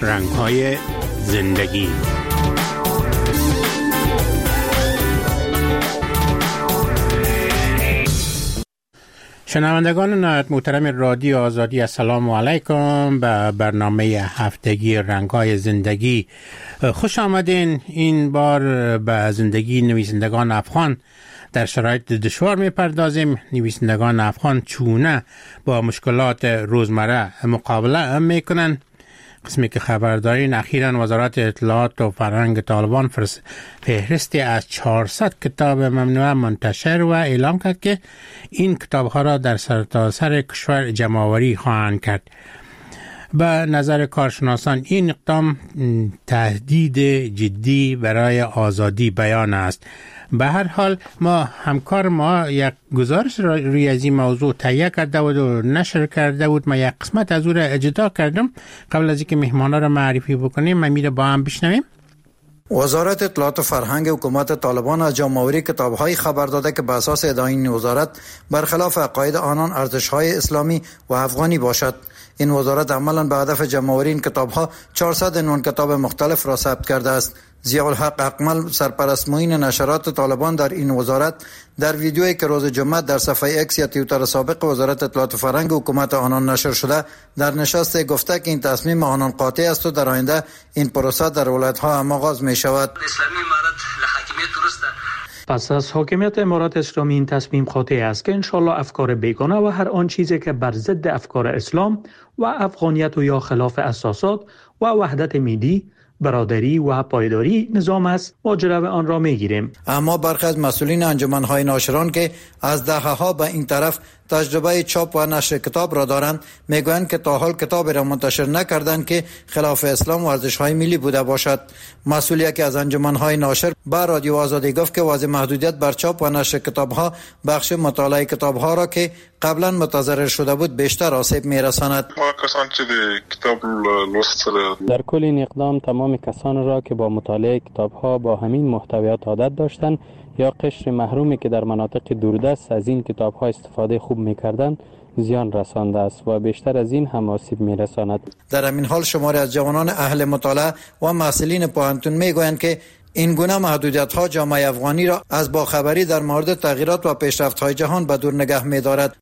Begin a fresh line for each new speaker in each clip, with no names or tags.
رنگ‌های زندگی. شنوندگان نهایت محترم رادیو آزادی، السلام علیکم به برنامه هفتگی رنگ‌های زندگی. خوش آمدین. این بار به زندگی نویسندگان افغان در شرایط دشوار می‌پردازیم. نویسندگان افغان چونه با مشکلات روزمره مقابله میکنن. قسمی که خبر دارین، اخیراً وزارت اطلاعات و فرهنگ طالبان فهرستی از 400 کتاب ممنوعه منتشر و اعلام کرد که این کتاب‌ها را در سرتاسر کشور جمع‌آوری خواهند کرد. به نظر کارشناسان این اقدام تهدید جدی برای آزادی بیان است. به هر حال همکار ما یک گزارش روی از این موضوع تهیه کرده بود و نشر کرده بود. من یک قسمت از او را اجرا کردم. قبل از اینکه مهمانا را معرفی بکنیم من میره با هم بشنویم.
وزارت اطلاعات و فرهنگ حکومت طالبان از جمع‌آوری کتاب‌های خبر داده که به اساس ادعای این وزارت برخلاف عقاید آنان ارزش‌های اسلامی و افغانی باشد. این وزارت عملاً به هدف جمع‌آوری این کتاب‌ها 400 عنوان کتاب مختلف را ثبت کرده است. ضیاءالحق اکمل، سرپرست معین نشرات طالبان در این وزارت، در ویدیویی که روز جمعه در صفحه ایکس یا توییتر سابق وزارت اطلاعات و فرهنگ حکومت آنان نشر شده، در نشست گفته که این تصمیم آنان قاطع است و در آینده این پروسه در ولایت‌ها هم آغاز می شود.
اسلامی امارت لحاکمیت درسته.
پس از حاکمیت امارات اسلامی این تصمیم قاطع است که انشالله افکار بیگانه و هر آن چیزی که بر ضد افکار اسلام و افغانیت و یا خلاف اساسات و وحدت ملی، برادری و پایداری نظام است ماجرا آن را میگیریم.
اما برخی از مسئولین انجمن‌های ناشران که از دهه‌ها به این طرف تجربه چاپ و نشر کتاب را دارند میگویند که تا حال کتاب را منتشر نکردند که خلاف اسلام و ارزش‌های ملی بوده باشد. مسئولی که از انجمن‌های ناشر به رادیو آزادی گفت که وضع محدودیت بر چاپ و نشر کتاب‌ها بخش مطالعه کتاب‌ها را که قبلا متضرر شده بود بیشتر آسیب می‌رساند.
کسانی که کتاب لوستل
در کل این اقدام تمام کسانی را که با مطالعه کتاب‌ها با همین محتویات عادت داشتند یا قشر محرومی که در مناطق دوردست از این کتاب‌ها استفاده خوب می‌کردند زیان رسانده است و بیشتر از این هم آسیب می‌رساند.
در همین حال شماری از جوانان اهل مطالعه و محصلین پوهنتون میگویند که این گونه محدودیت‌ها جامعه افغانی را از باخبری در مورد تغییرات و پیشرفت‌های جهان به دور نگه می‌دارد.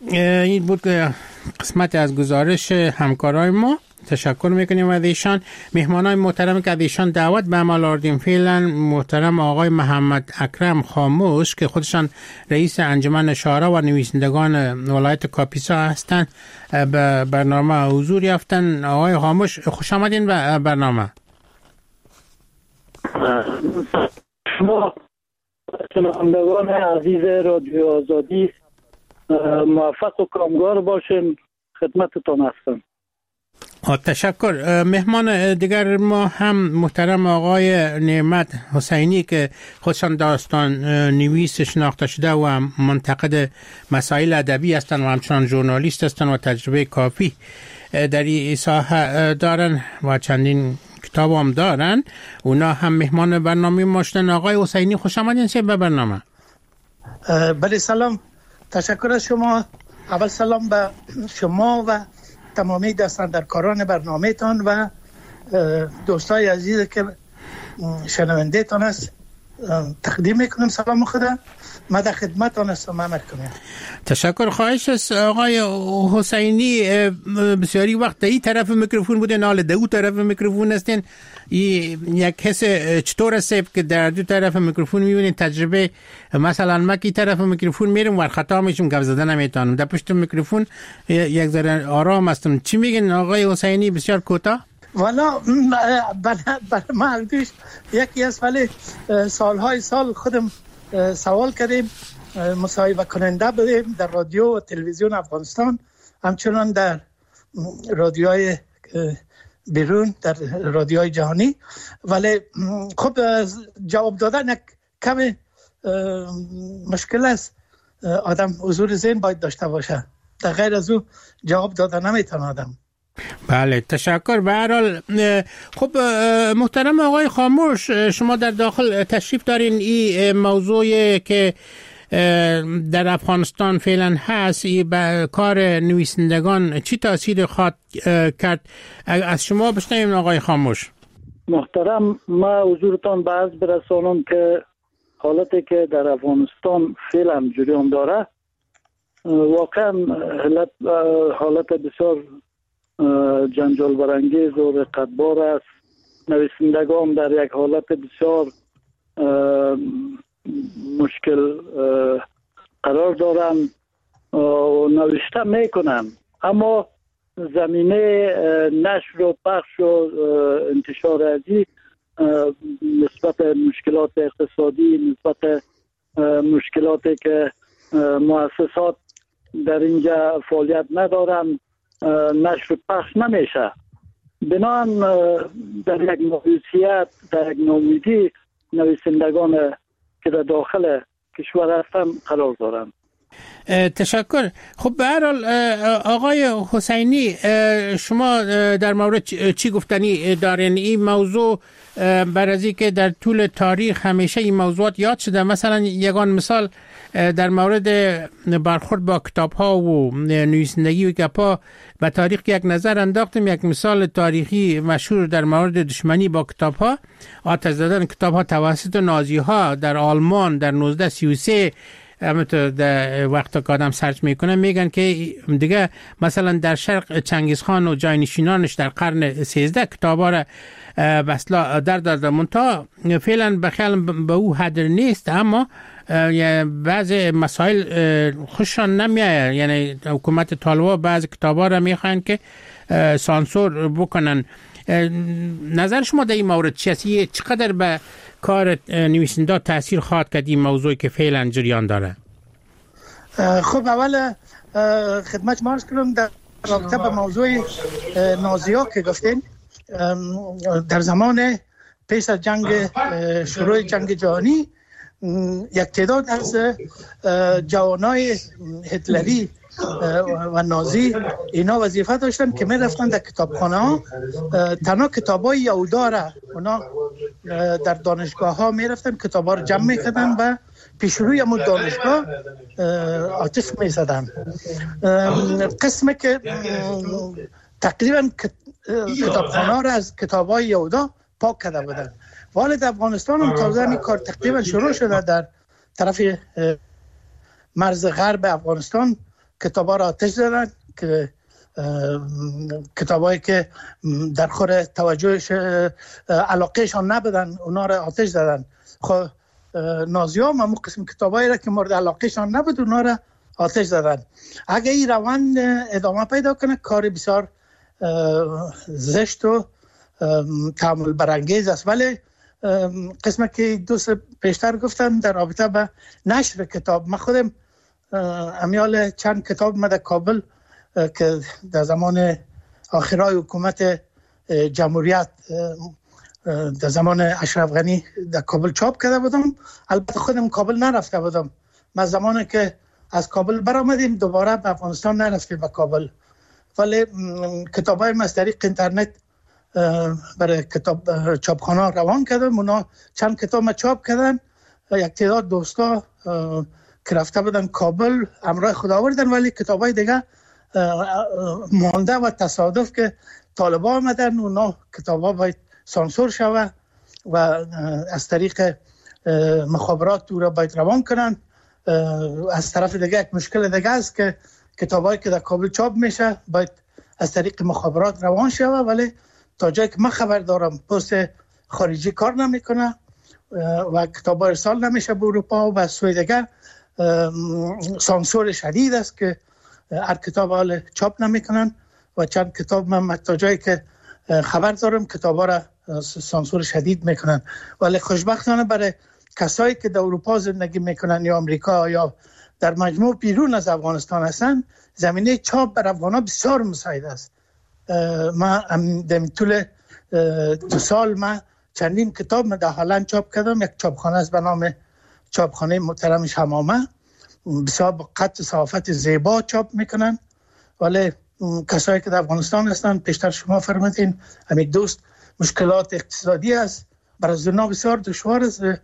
این بود قسمت از گزارش همکارای ما. تشکر میکنیم از ایشان. مهمانای محترم که از ایشان دعوت به عمل آوردیم فعلا محترم آقای محمد اکرم خاموش که خودشان رئیس انجمن شاعران و نویسندگان ولایت کاپیسا هستند به برنامه حضور یافتن. آقای خاموش خوش آمدین به برنامه.
شما شنوندگان عزیز رادیو آزادی موفق و کامگار باشین. خدمتتون هستم.
تشکر. مهمان دیگر ما هم محترم آقای نعمت حسینی که خودشان داستان نویس شناخته شده و منتقد مسائل ادبی هستند و همچنان ژورنالیست هستند و تجربه کافی در این ساحه دارن و چندین کتاب هم دارن. اونا هم مهمان برنامه ما شدن. آقای حسینی خوش آمدین به برنامه.
بله سلام. تشکر از شما. اول سلام به شما و تمامی دستاندرکاران برنامه تان و دوستای عزیز که شنونده تان است تقدیم میکنم سلام خدا. ما در خدمتتان هستم.
تشکر. خواهش است آقای حسینی. بسیاری وقت این طرف میکروفون بودن، حالا دو طرف میکروفون هستین. یک حس چطور است که در دو طرف میکروفون میبینید؟ تجربه مثلا ما کی طرف میکروفون میرم و خطا میشم، گپ زدن نمیتونم. در پشت میکروفون یک ذره آرام هستم. چی میگن آقای حسینی؟ بسیار کوتاه.
والا ما الگوش یکی از ولی سالهای سال خودم سوال کردیم، مصاحبه کننده بودیم در رادیو و تلویزیون افغانستان، همچنان در رادیوهای بیرون، در رادیوهای جهانی. ولی خب جواب دادن یک کمی مشکل است. آدم حضور ذهن باید داشته باشه، در غیر از او جواب دادن نمیتونه آدم.
بله تشکر. به هر حال خب محترم آقای خاموش، شما در داخل تشریف دارین. این موضوعی که در افغانستان فعلا هست، به کار نویسندگان چی تاثیر خواهد کرد؟ از شما بشنویم آقای خاموش.
محترم، ما حضورتان به عرض برسانم که حالتی که در افغانستان فعلا جریان داره واقعا حالت بسیار جنجال برانگیز و رقتبار است. نویسندگان در یک حالت بسیار مشکل قرار دارند و نوشته میکنن، اما زمینه نشر و پخش و انتشار ازی نسبت مشکلات اقتصادی، نسبت مشکلاتی که مؤسسات در اینجا فعالیت ندارن نشر و پخش نمیشه. بنابراین در یک مایوسیت، در یک ناامیدی نویسندگان که در داخل کشور هستن قرار دارند.
تشکر. خب به هر حال آقای حسینی، شما در مورد چی گفتنی دارین؟ این موضوع بر از که در طول تاریخ همیشه این موضوعات یاد شده. مثلا یگان مثال در مورد برخورد با کتاب ها و نویسندگی و گپا به تاریخ یک نظر انداختم. یک مثال تاریخی مشهور در مورد دشمنی با کتاب ها، آتش زدن کتاب ها توسط نازی ها در آلمان در 1933. همونطور در وقت که آدم سرچ میکنه میگن که دیگه مثلا در شرق چنگیزخان و جانشینانش در قرن 13 کتابا را بسلا در داده، منتها فعلا بخیال به او حد نیست، اما بعض مسائل خوششان نمیاد. یعنی حکومت طالبان بعض کتابا را میخواین که سانسور بکنن. نظر شما در این مورد چیه؟ چقدر به کار نویسنده تاثیر خواهد کرد این موضوعی که فعلا جریان داره؟
خب اول خدمت عرض کنم در رابطه با موضوع نازی‌ها که گفتین، در زمان پیش از شروع جنگ جهانی یک تعداد از جوانای هتلری و نازی اینا وظیفه داشتن که می رفتن در کتابخانه ها تنها کتابای یهودا را اونا در دانشگاه ها می رفتن کتاب ها رو جمع می کردن و پیش روی همون دانشگاه آتش می زدن. قسمی که تقریبا کتابخانه ها را از کتاب های یهودا پاک کرده بودن. والد افغانستان هم تازه این کار تقریبا شروع شده. در طرف مرز غرب افغانستان کتابا را آتش زدن که کتابایی که در خور توجهش علاقهشان نبودن اونا را آتش زدن. خب نازی‌ها هم قسم کتابایی را که مورد علاقهشان نبود اونا را آتش زدن. اگه این روند ادامه پیدا کنه کار بسیار زشت و تحمل برانگیز است. ولی قسمه که دوست پیشتر گفتم در رابطه به نشر کتاب، من خودم امیال چند کتاب من در کابل که در زمان آخرای حکومت جمهوریت در زمان اشرف غنی در کابل چاپ کرده بودم. البته خودم کابل نرفته بودم. من زمانی که از کابل برآمدیم دوباره به افغانستان نرفتیم به کابل، ولی کتابای من از طریق اینترنت برای کتاب چاپخانه روان کردم. اونا چند کتاب ما چاپ کردن. یک تعداد دوستا که رفته بودن کابل همراه خود آوردن، ولی کتابای دیگه مانده و تصادف که طالبان آمدن اونا کتابا باید سانسور شوه و از طریق مخابرات او را باید روان کنن. از طرف دیگه یک مشکل دیگه است که کتابایی که در کابل چاپ میشه باید از طریق مخابرات روان شوه، ولی تا جایی که من خبر دارم پست خارجی کار نمیکنه و کتاب ارسال نمیشه به اروپا و به سوی دیگه سانسور شدید است که هر کتاب حال چاپ نمیکنن و چند کتاب من تا جایی که خبر دارم کتابا را سانسور شدید میکنن. ولی خوشبختانه برای کسایی که در اروپا زندگی میکنن یا امریکا یا در مجموع بیرون از افغانستان هستن زمینه چاپ بر افغانا بسیار مساعد است. من در طول 2 سال من چندین کتاب من در هلند چاپ کردم. یک چاپخانه است به نام چاپخانه محترم شمامه، بسیار با قد صحافت زیبا چاپ میکنن. ولی کسایی که در افغانستان هستن پیشتر شما فرمودین همین دوست مشکلات اقتصادی است، برای اونا بسیار دشوار است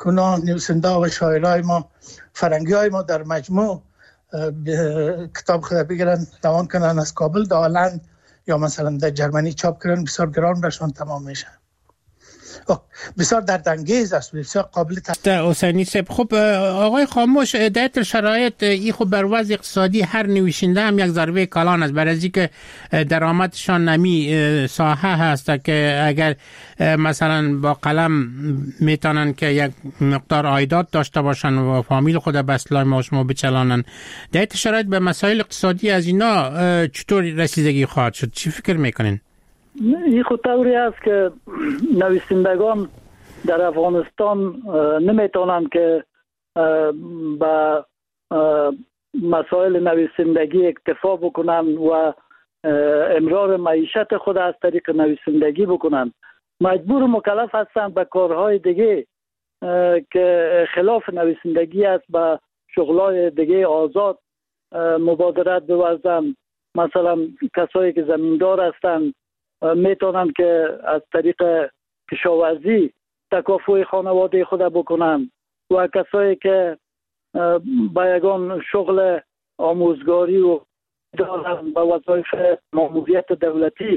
کنان نویسنده و شاعرای ما فرنگی های ما در مجموع کتاب خود بگیرن دوان کنن از کابل تا هلند یا مثلا در جرمنی چاپ کردن بسیار گران برشان تمام میشه. بسیار دردانگیز است، بسیار قابل
حسینی صاحب. خب آقای خاموش، در شرایط این خب بر وضع اقتصادی هر نویسنده هم یک ضربه کلان است، برای اینکه درآمدشان نمی ساحه هست که اگر مثلا با قلم میتونن که یک مقدار عایدات داشته باشن و فامیل خود به اصلاح ماشما بچلانن، در شرایط به مسائل اقتصادی از اینا چطور رسیدگی خواهد شد؟ چی فکر میکنین؟
این خود طوری است که نویسندگان در افغانستان نمیتونن که با مسائل نویسندگی اکتفا بکنن و امرار معیشت خود از طریق نویسندگی بکنن. مجبور مکلف هستند به کارهای دیگه که خلاف نویسندگی است، به شغلای دیگه آزاد مبادرت بورزن. مثلا کسایی که زمیندار هستند میتونن که از طریق کشاورزی تکافل خانواده خود بکنن و کسایی که با یگان شغل آموزگاری و دارن با وظایف ماموریت دولتی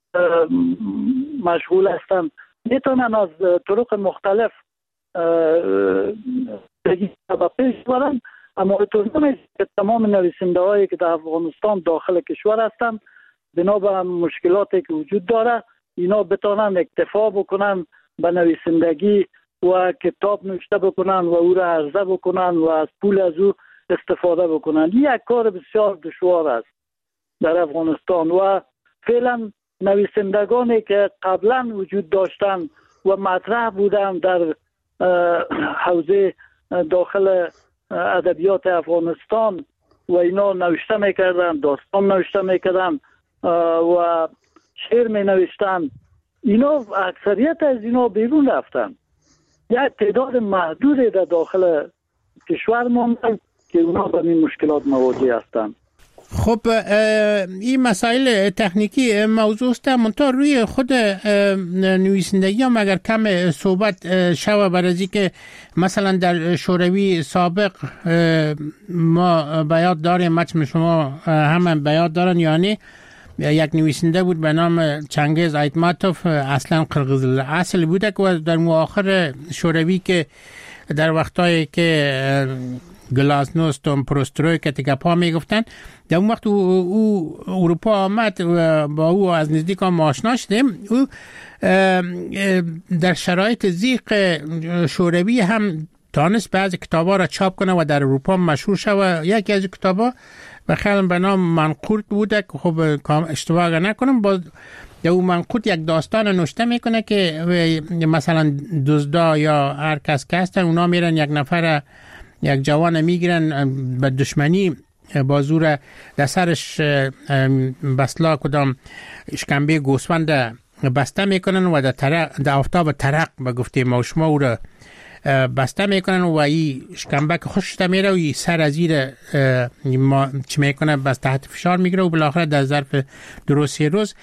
مشغول هستن میتونن از طرق مختلف به پیش برن. اما اینطور نمیشه که تمام نویسنده هایی که در افغانستان داخل کشور هستن بنا به مشکلاتی که وجود داره اینا بتونن اکتفا بکنن به نویسندگی و کتاب نوشته بکنن و او را عرضه بکنن و از پول از او استفاده بکنن. یک کار بسیار دشوار است در افغانستان و فعلا نویسندگانی که قبلا وجود داشتن و مطرح بودن در حوزه داخل ادبیات افغانستان و اینا نوشته میکردن، داستان نوشته میکردن و شعر می نوشتن، اینا اکثریت از اینا بیرون رفتن. یک تعداد محدودی در داخل کشور ماندن که اونا به این مشکلات مواجه هستند.
خب این مسائل تکنیکی موضوع است، منتها روی خود نویسندگی هم اگر کم صحبت شوه، برای که مثلا در شوروی سابق ما بیاد داریم، مچم شما هم بیاد دارن، یعنی یک نویسنده بود به نام چنگیز ایتماتوف، اصلا قرقیز اصل بوده که در مؤخر شوروی که در وقتایی که گلاسنوست و پروستروی که تگپا میگفتن، در اون وقت او اروپا آمد و با او از نزدیک هم آشنا شدیم. او در شرایط ضیق شوروی هم تانست بعضی کتابا را چاپ کنه و در اروپا مشهور شد. یکی از کتابا و خیلی به نام منقورت بوده که خب اشتباه نکنم، با اون منقورت یک داستان نوشته میکنه که مثلا دزدا یا هر کس که هستن اونا میرن یک نفر یک جوان میگیرن به دشمنی با زور در سرش بسلا کدام اشکمبه گوسفند بسته میکنن و در آفتاب ترق به گفته ما شما او را بسته میکنن و این شکمبه که خوشش میره و این سر از زیر چی میکنه بس تحت فشار میگیره و بالاخره در ظرف 2-3 روز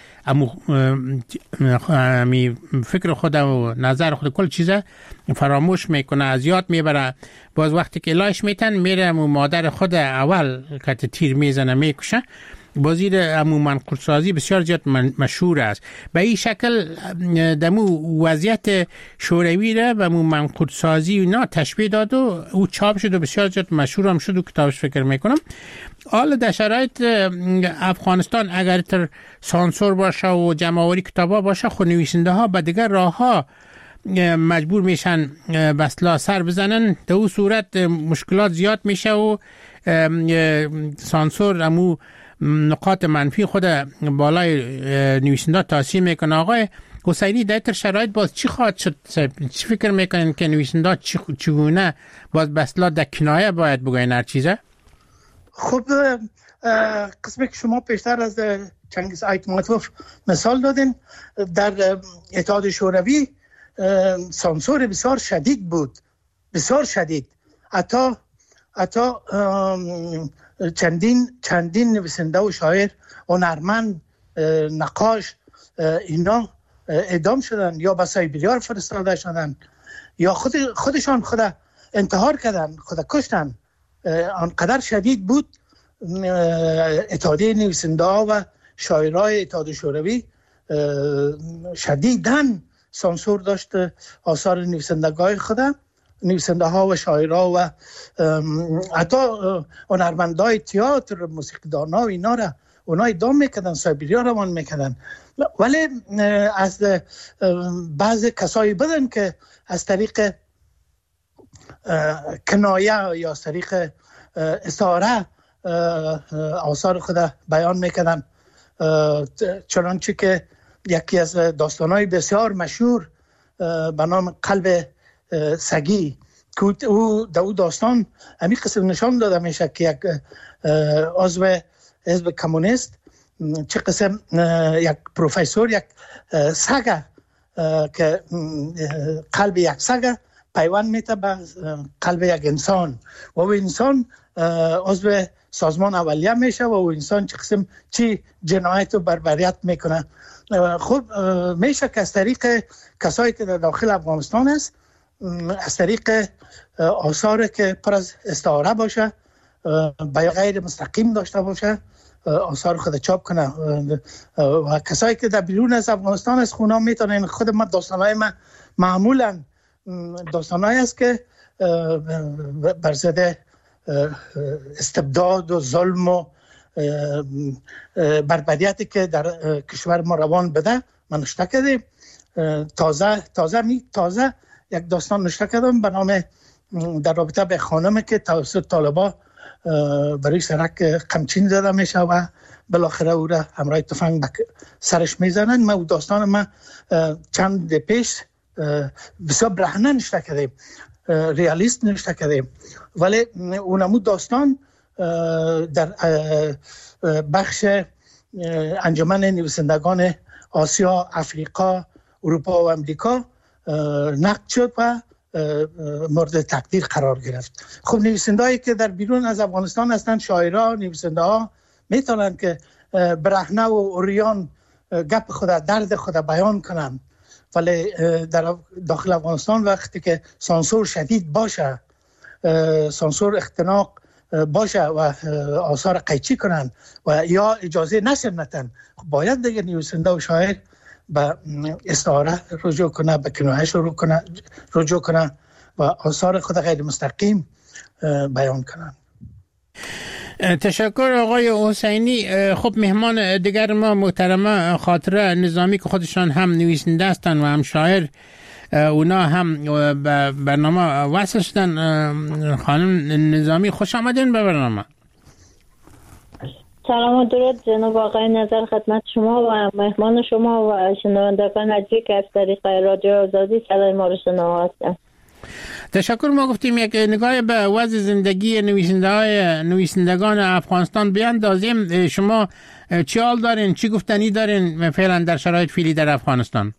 فکر خود و نظر خود کل چیزه فراموش میکنه، از یاد میبره. باز وقتی که لایش میتن میره و مادر خود اول که تیر میزنه میکشه. بازی امو منقورسازی بسیار زیاد مشهور است. به این شکل دمو وضعیت شوروی را به امو منقورسازی اینا تشبیه داد و او چاپ شد و بسیار زیاد مشهور هم شد و کتابش فکر میکنم. حالا در شرایط افغانستان اگر تر سانسور باشه و جمع‌آوری کتابا باشه، خود نویسنده ها به دیگر راه ها مجبور میشن بسلا سر بزنن. در اون صورت مشکلات زیاد میشه و سانسور امو نقاط منفی خود بالای نویسنده تاثیر میکنه. آقای حسینی در شرایط باز چی خواهد شد؟ چی فکر میکنین که نویسنده چگونه باز بسلا در کنایه باید بگوین هر چیزه؟
خب قسمی که شما پیشتر از چنگیز ایتماتوف مثال دادین، در اتحاد شوروی سانسور بسیار شدید بود، بسیار شدید. حتی چندین نویسنده و شاعر، هنرمند، نقاش اینا اعدام شدن یا به سایبریا فرستاده شدن یا خودشان خود انتحار کردن، خود کشتن. آنقدر شدید بود اتحادیه نویسنده ها و شاعرای اتحاد شوروی شدیداً سانسور داشت آثار نویسنده ها و شاعرها و حتی هنرمندای تئاتر، موسیقیدان ها اینا را اونا ادام میکردن، سایبریا روان میکردن. ولی از بعض کسایی بدن که از طریق کنایه یا از طریق استعاره آثار خود بیان میکردن، چنانچه که یکی از داستانهای بسیار مشهور به نام قلب سگی که او داستان همین قسم نشان داده میشه که یک عضو حزب کمونیست چه قسم یک پروفسور یک سگ که قلب یک سگ پیوند میته به قلب یک انسان و او انسان عضو سازمان اولیه میشه و او انسان چه قسم چی جنایت و بربریت میکنه. خب میشه که از طریق کسایی که در داخل افغانستان است، از طریق آثار که پر از استعاره باشه، بیان غیر مستقیم داشته باشه، آثار خود چاپ کنه. و کسایی که در بیرون از افغانستان است خونا میتونن. خود ما داستانهای ما معمولا داستانهایی است که بر ضد استبداد و ظلم و بربریتی که در کشور ما روان بده من نوشته کردیم. تازه یک داستان نوشته کردم به نام در رابطه به خانمی که توسط طالبا برای سرک قمچین زده میشه و بالاخره او را همراه تفنگ سرش میزنن. ما داستان ما چند پیش بسیار برهنه نوشته کردیم، ریالیست نوشته کردیم، ولی اونمو داستان در بخش انجمن نویسندگان آسیا، افریقا، اروپا و امریکا نقد شد و مورد تقدیر قرار گرفت. خب نویسندهایی که در بیرون از افغانستان هستند، شاعرها، نویسنده ها میتونن که برهنه و اوریان گپ خود، درد خود بیان کنن، ولی در داخل افغانستان وقتی که سانسور شدید باشه، سانسور اختناق باشه و آثار قیچی کنن و یا اجازه نشر ندن، باید دیگه نویسنده و شاعر به استعاره رجوع کنه، به کنایه رجوع کنه و آثار خود غیر مستقیم بیان کنن.
تشکر آقای حسینی. خب مهمان دیگر ما محترمه خاطره نظامی که خودشان هم نویسنده هستند و هم شاعر، اونا هم به برنامه وصل شدن. خانم نظامی خوش آمدین به برنامه.
سلام و درود جناب آقای نظر خدمت شما و مهمان شما و شنوندگان عزیزی که از طریق رادیو آزادی صدای ما رو شنوا هستند.
تشکر. ما گفتیم یک نگاه به وضع زندگی نویسندگان افغانستان بیاندازیم. شما چی حال دارین، چی گفتنی دارین فعلا در شرایط فعلی در افغانستان؟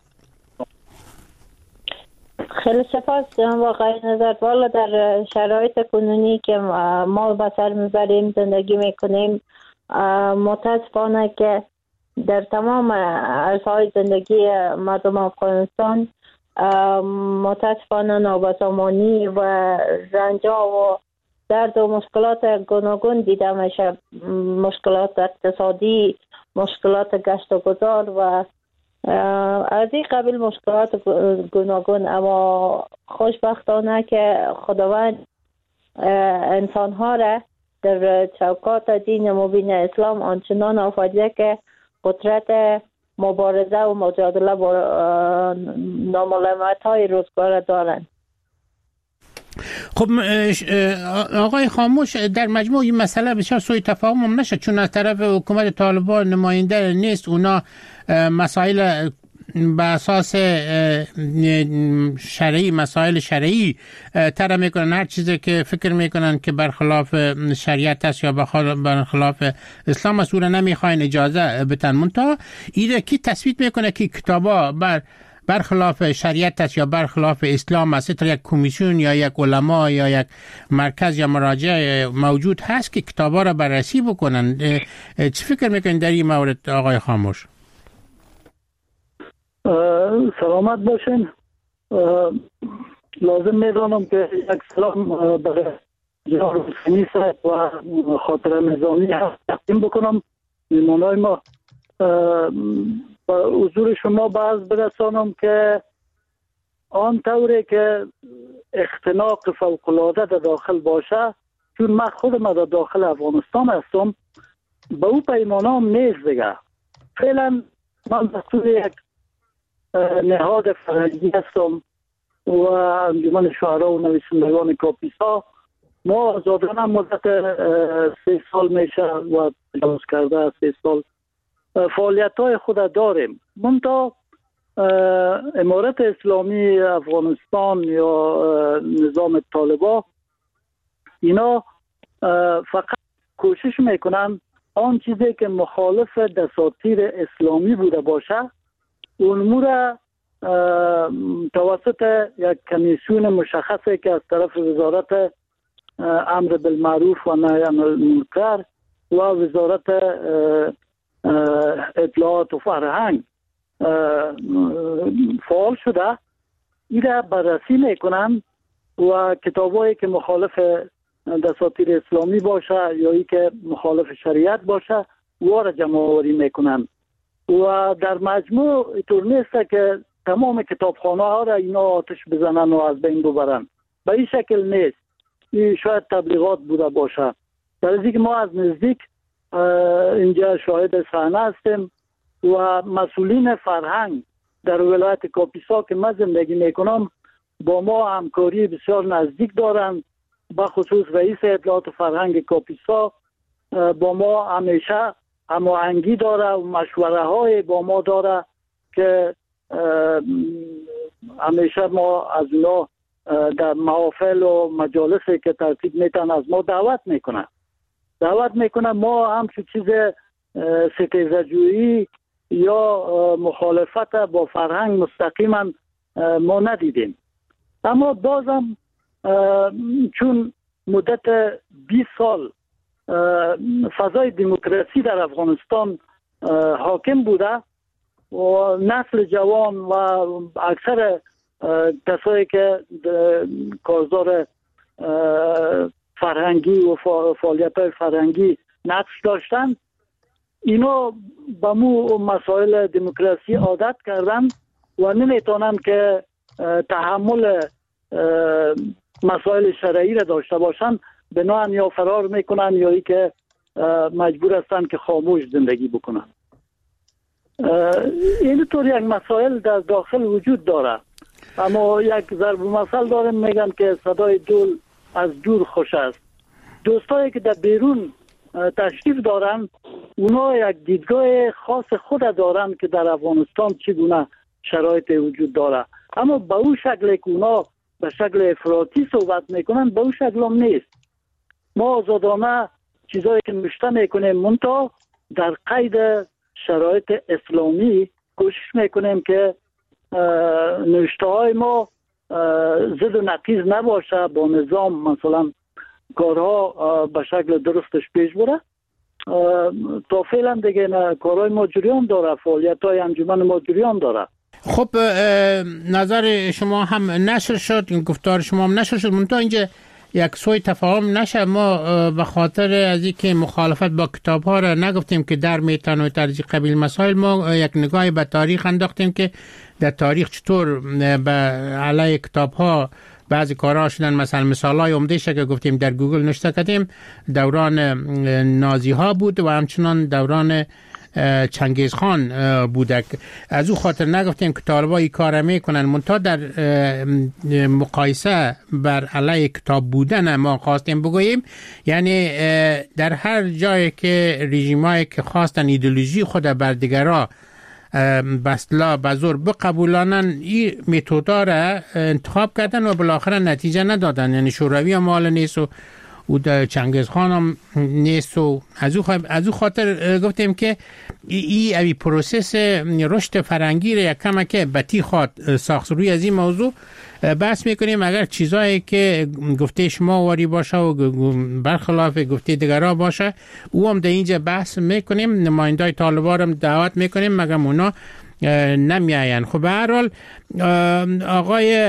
خیلی سپاس جناب آقای نظر. والا در شرایط کنونی که ما به سر میبریم، زندگی میکنیم، متاسفانه که در تمام عرصه‌های زندگی مردم افغانستان متاسفانه نابسامانی و رنجا و درد و مشکلات گوناگون دیده میشه. مشکلات اقتصادی، مشکلات گشت و گذار و از این قبیل مشکلات گوناگون. اما خوشبختانه که خداوند انسانها را در چوکات دین مبین اسلام آنچنان آفریده که قدرت مبارزه و مجادله با ناملایمت‌های روزگار دارند.
خب آقای خاموش، در مجموع این مسئله بسیار سوء تفاهم هم نشد، چون از طرف حکومت طالبان نماینده نیست. اونا مسائل به اساس شرعی، مسائل شرعی طرح میکنن، هر چیزی که فکر میکنن که برخلاف شریعت است یا برخلاف اسلام است او را نمیخواین اجازه بتن. منتها ایره کی تصویب میکنه که کتابا برخلاف شریعت است یا برخلاف اسلام است؟ تا یک کمیسیون یا یک علما یا یک مرکز یا مراجع موجود هست که کتابا را بررسی بکنن. چی فکر میکنین در این مورد آقای خاموش؟
سلامت باشین. لازم میدانم که یک سلام برای جناب حسینی صاحب و خاطر نظامی تقدیم بکنم. میمانای ما با حضور شما باز برسانم که آن طوری که اختناق فوق‌العاده در داخل باشه، چون من خودم در داخل افغانستان هستم، به او پیمانام نیست دیگه. فعلا من مسئول یک نهاد فرهنگی هستم و انجمن شعرا و نویسندگان کاپیسا. ما آزادانه مدت 3 سال میشه و تجاوز کرده 3 سال فعالیت های خود داریم. منتها امارت اسلامی افغانستان یا نظام طالبان اینا فقط کوشش میکنن آن چیزی که مخالف دساتیر اسلامی بوده باشه اون را توسط یک کمیسیون مشخصی که از طرف وزارت امر بالمعروف و نهی عن المنکر و وزارت اطلاعات و فرهنگ فعال شده، این را بررسی میکنن و کتابایی که مخالف دساتیر اسلامی باشه یا ای که مخالف شریعت باشه او را جمع آوری میکنن و در مجموع اینطور نیست که تمام کتابخانه ها را اینا آتش بزنن و از بین ببرن. به این شکل نیست. این شاید تبلیغات بوده باشه. در از که ما از نزدیک اینجا شاهد صحنه هستیم و مسئولین فرهنگ در ولایت کاپیسا که من زندگی میکنم با ما همکاری بسیار نزدیک دارند. به خصوص رئیس اطلاعات فرهنگ کاپیسا با ما همیشه هماهنگی داره و مشوره های با ما داره که همیشه ما از اونا در محافل و مجالسی که ترتیب میتن از ما دعوت میکنه. ما همچون چیز ستیزه‌جویی یا مخالفت با فرهنگ مستقیما ما ندیدیم. اما بازم چون مدت 20 سال فضای دموکراسی در افغانستان حاکم بوده و نسل جوان و اکثر کسایی که کارزار فرهنگی و فعالیت‌های فرهنگی نقش داشتن، اینا به مو مسائل دموکراسی عادت کردن و نمیتونن که تحمل مسائل شرعی را داشته باشن، بنابراین یا فرار میکنن یا ای که مجبور هستن که خاموش زندگی بکنن. این طور یک مسائل در داخل وجود داره. اما یک ضرب المثل دارم میگن که صدای دول از دور خوش است. دوستایی که در بیرون تشریف دارن اونا یک دیدگاه خاص خود دارن که در افغانستان چگونه شرایط وجود داره، اما به اون شکلی که اونا به شکل افراطی صحبت میکنن به اون شکل هم نیست. ما آزادانه چیزایی که نوشته میکنیم منتها در قید شرایط اسلامی کوشش میکنیم که نوشته های ما ضد و نقیض نباشه، با نظام مثلا کارها به شکل درستش پیش بره. تا فعلا دیگه کارهای ما جریان داره، فعالیت های انجمن ما جریان داره.
خب نظر شما هم نشر شد، گفتار شما هم نشر شد، منتها اینجا یک سوی تفاهم نشه. ما به خاطر از اینکه مخالفت با کتاب ها را نگفتیم که در میتن و ترجیح قبیل مسائل، ما یک نگاهی به تاریخ انداختیم که در تاریخ چطور به علیه کتاب ها بعضی کارها شدن. مثلا مثالای عمده‌اش که گفتیم در گوگل نشته کردیم دوران نازی ها بود و همچنان دوران چنگیز خان بودک. از او خاطر نگفتیم که طالبا این کار میکنن، منتها در مقایسه بر علیه کتاب بودن ما خواستیم بگوییم، یعنی در هر جایی که رژیمایی که خواستن ایدئولوژی خود بر دیگرها بسلا بزور بقبولانن، این متودا را انتخاب کردن و بالاخره نتیجه ندادن. یعنی شوروی هم حال نیست و چنگیز خان هم نیست و از او خاطر گفتیم که این پروسس رشد فرهنگی را یک کم که بتی خواد ساخت. روی از این موضوع بحث میکنیم. اگر چیزایی که گفته شما واری باشه و برخلاف گفته دیگرها باشه او هم در اینجا بحث میکنیم. نمایندای طالبان هم دعوت میکنیم مگر اونا نمیاین. خب به هر حال آقای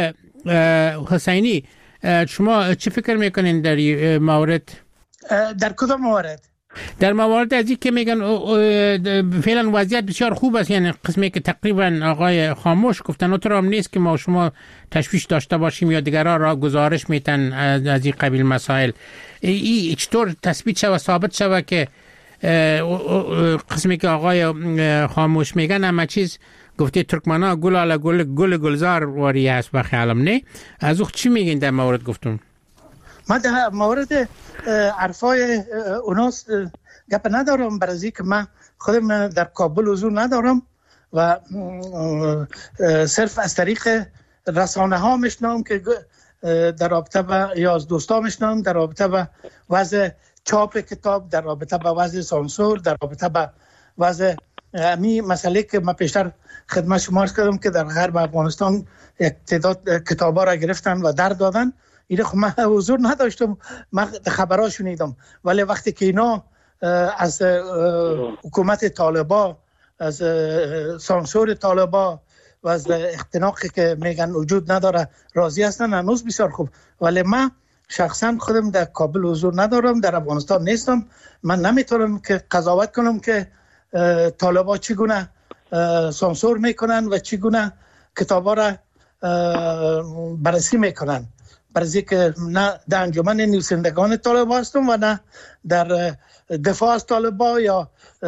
حسینی شما چه فکر میکنین در این مورد؟
در کدام مورد؟
در موارد از این که میگن فعلا وضعیت بسیار خوب است، یعنی قسمی که تقریبا آقای خاموش گفتن اونطور هم نیست که ما شما تشویش داشته باشیم یا دیگران را گزارش میتن از این قبیل مسائل. این چطور تثبیت شود ثابت شود که قسمی که آقای خاموش میگن همه چیز گفته ترکمنا گل علا گل گلزار واری هست و خیالم نه؟ از او چی میگین در مورد گفتون؟
من در مورد عرفای اوناست گپ ندارم، برای که من خودم در کابل حضور ندارم و صرف از طریق رسانه ها میشنم که در رابطه با یا از دوستا میشنم در رابطه با وضع چاپ کتاب، در رابطه با وضع سانسور، در رابطه با وضع امی مسئله که من پیشتر خدمت شما عرض کردم که در غرب افغانستان یک تعداد کتابا را گرفتن و در دادن. این خب من حضور نداشتم، من خبرها شنیدم، ولی وقتی که اینا از حکومت طالبا، از سانسور طالبا و از اختناقی که میگن وجود نداره راضی هستن، هنوز بسیار خوب. ولی من شخصا خودم در کابل حضور ندارم، در افغانستان نیستم، من نمیتونم که قضاوت کنم که طالبا چگونه سانسور میکنن و چگونه کتابا را بررسی میکنن. برای که نه در انجمن نویسندگان طالبا هستم و نه در دفاع از طالبا، یا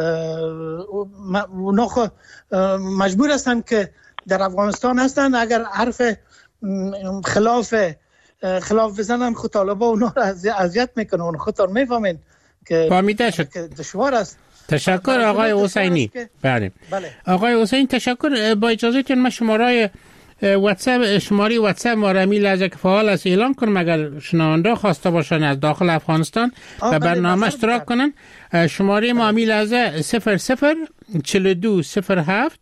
اونا مجبور هستن که در افغانستان هستن اگر حرف خلاف بزنن خود طالبا اونا را اذیت میکنن، اونا خودتان میفهمین که
فهمیده شد.
دشوار است.
تشکر آقای حسینی. بله آقای حسینی تشکر. با اجازهتون من شماره واتساپ ما را می لحظه که فعال است اعلام کنم، اگر شنونده خواسته باشن از داخل افغانستان و برنامه اشتراک کنن. شماره ما می لحظه 004207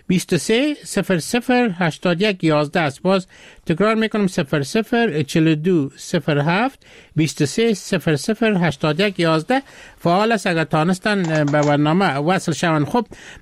23008111 است. باز تکرار میکنم 004207 23008111 فعال است اگر تانستن به برنامه وصل شون. خب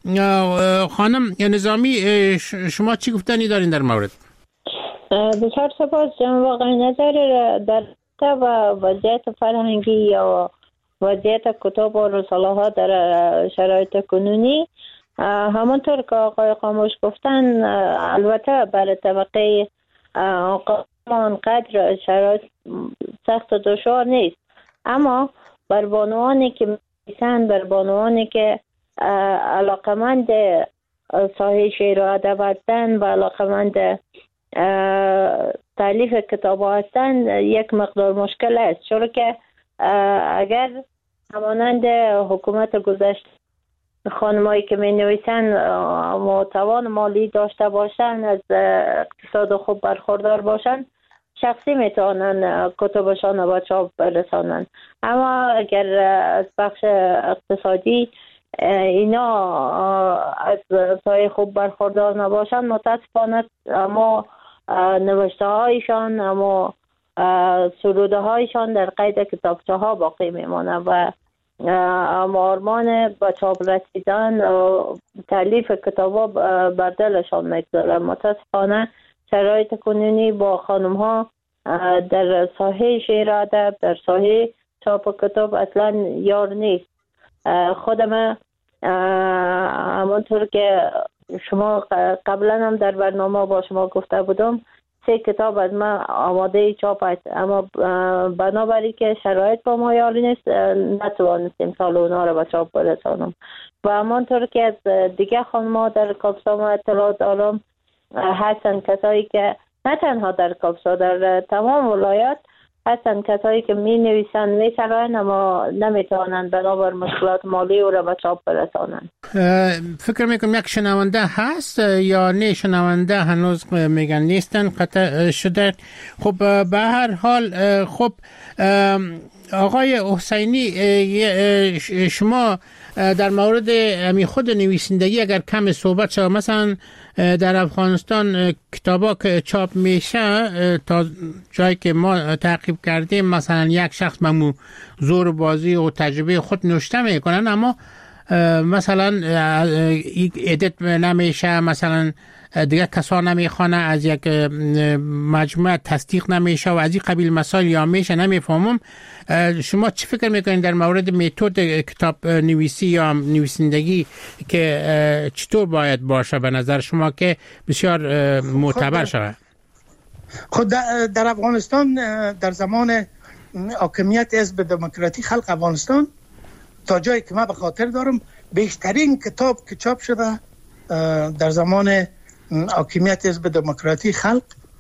خانم نظامی شما چی گفتنی دارین در مورد؟
بسیار سپاس جناب آقای نظری. در و وضعیت فرهنگی یا وضعیت کتاب و رساله ها در شرایط کنونی، همونطور که آقای خاموش گفتن، البته برای طبقه آقایان قدر شرایط سخت و دشوار نیست، اما بر بانوانی که میسن، بر بانوانی که علاقمند ساحه شعر و ادب هستند و علاقمند تالیف کتاب هستند یک مقدار مشکل است، چون که اگر همانند حکومت گذشته خانمایی که می نویسن توان مالی داشته باشن، از اقتصاد خوب برخوردار باشن، شخصی میتونن کتابشان به چاپ برسانن. اما اگر از بخش اقتصادی اینا از سایه خوب برخوردار نباشن، متاسفانه اما نوشته هایشان، اما سروده هایشان در قید کتابچه ها باقی میمانه و آرمان به چاپ رسیدن و تالیف کتابا بر دلشان میگذاره. متاسفانه شرایط کنونی با خانم ها در ساحه شعر ادب، در ساحه چاپ کتاب اصلا یار نیست. خودم همونطور که شما قبلا هم در برنامه با شما گفته بودم، 3 کتاب از من آماده چاپ است، اما بنابراین که شرایط با ما یاری نیست نتوانستیم سال اونا رو به چاپ برسانم. و همانطور که از دیگه خانم‌ها در کاپسا ما اطلاع دارم، هستن کسایی که نه تنها در کاپسا، در تمام ولایات هستن کسایی که می نویسن، می سرائن، اما نمیتونن بنابر مشکلات مالی او را به چاپ برسانن.
فکر میکنم یک شنونده هست یا نه شنونده هنوز میگن نیستن، قطع شده. خب به هر حال خب آقای حسینی شما در مورد خود نویسندگی اگر کم صحبت شد، مثلا در افغانستان کتابا که چاپ میشه تا جایی که ما تعقیب کردیم، مثلا یک شخص ممو زور بازی و تجربه خود نوشته میکنن، اما مثلا ادیت نمیشه، مثلا دیگه کسان نمیخوانه، از یک مجموعه تصدیق نمیشه و از این قبیل مسائل یا میشه نمیفهمم. شما چی فکر میکنید در مورد متد کتاب نویسی یا نویسندگی که چطور باید باشه به نظر شما که بسیار معتبر شود؟
خود در افغانستان در زمان حاکمیت حزب دموکراتیک خلق افغانستان تا جایی که من به خاطر دارم بیشترین کتاب که چاپ شده در زمان حاکمیت حزب دموکراتیک خلق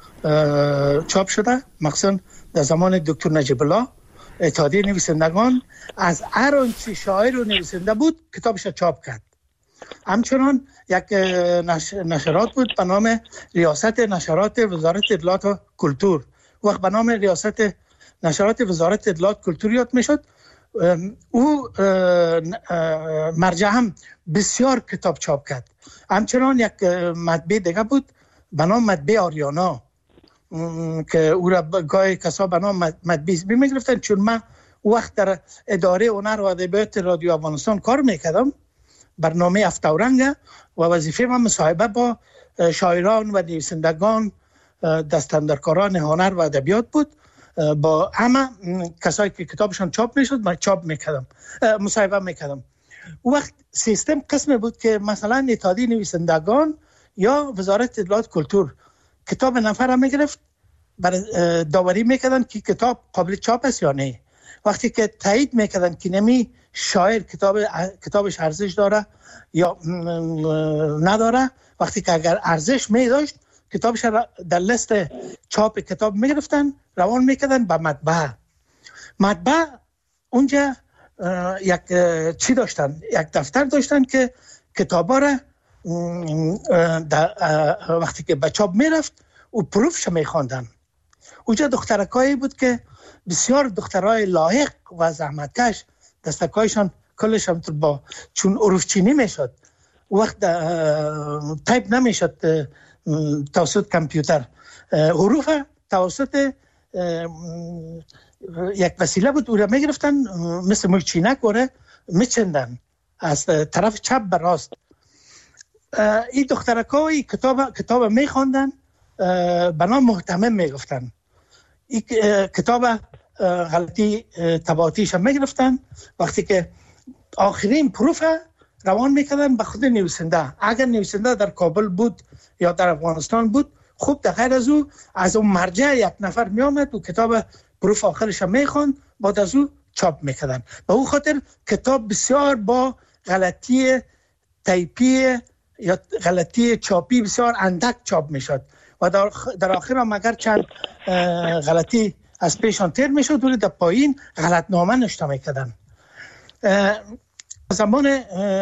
چاپ شده، مخصوصا در زمان دکتر نجیب الله اتحادیه نویسندگان از هر آنچه شاعر و نویسنده بود کتابش چاپ کرد. همچنان یک نشرات بود به نام ریاست نشرات وزارت اطلاعات و کلتور. وقت به نام ریاست نشرات وزارت اطلاعات کلتور یاد میشد. او مرجع هم بسیار کتاب چاپ کرد. همچنان یک مطبع دیگه بود به نام مطبع آریانا که او را گاهی کسا به نام مطبع اسمی میگرفتن. چون من وقت در اداره هنر و ادبیات رادیو افغانستان کار میکردم، برنامه افتورنگ و وظیفه من مصاحبه با شاعران و نویسندگان دستاندرکاران هنر و ادبیات بود. با همه کسایی که کتابشان چاپ میشد من چاپ میکردم، مصاحبه میکردم. وقت سیستم قسم بود که مثلا اتحادیه نویسندگان یا وزارت اطلاعات کلتور کتاب نفر را میگرفت، داوری میکردن که کتاب قابل چاپ است یا نه. وقتی که تایید میکردن که نمی شاعر کتابش ارزش داره یا نداره، وقتی که اگر ارزش می داشت کتابش را در لیست چاپ کتاب میگرفتن روان میکردن به مطبع. اونجا یک چی داشتن، یک دفتر داشتن که کتابا را وقتی که به چاپ میرفت و پروفش میخواندن. اونجا دخترکایی بود که بسیار دخترای لایق و زحمتکش، دستکایشان کلش هم با چون حروف چینی میشد، وقت تایپ نمیشد توسط کامپیوتر، حروف توسط یک وسیله بود او را میگرفتن مثل ملچینک و میچندن از طرف چپ به راست. این دخترکای کتاب میخواندن به نام محتمم میگفتن. این کتاب غلطی طباعتیش هم میگرفتن. وقتی که آخرین پروف روان میکردن به خود نویسنده. اگر نویسنده در کابل بود یا در افغانستان بود، خوب در غیر از اون مرجع یک نفر میامد و کتاب پروف آخرش هم میخوند، بعد از او چاپ میکردن. به اون خاطر کتاب بسیار با غلطی تایپی یا غلطی چاپی بسیار اندک چاپ میشد و در آخر هم اگر چند غلطی از پیشان تیر میشد و در پایین غلطنامه نوشته میکردن. زمان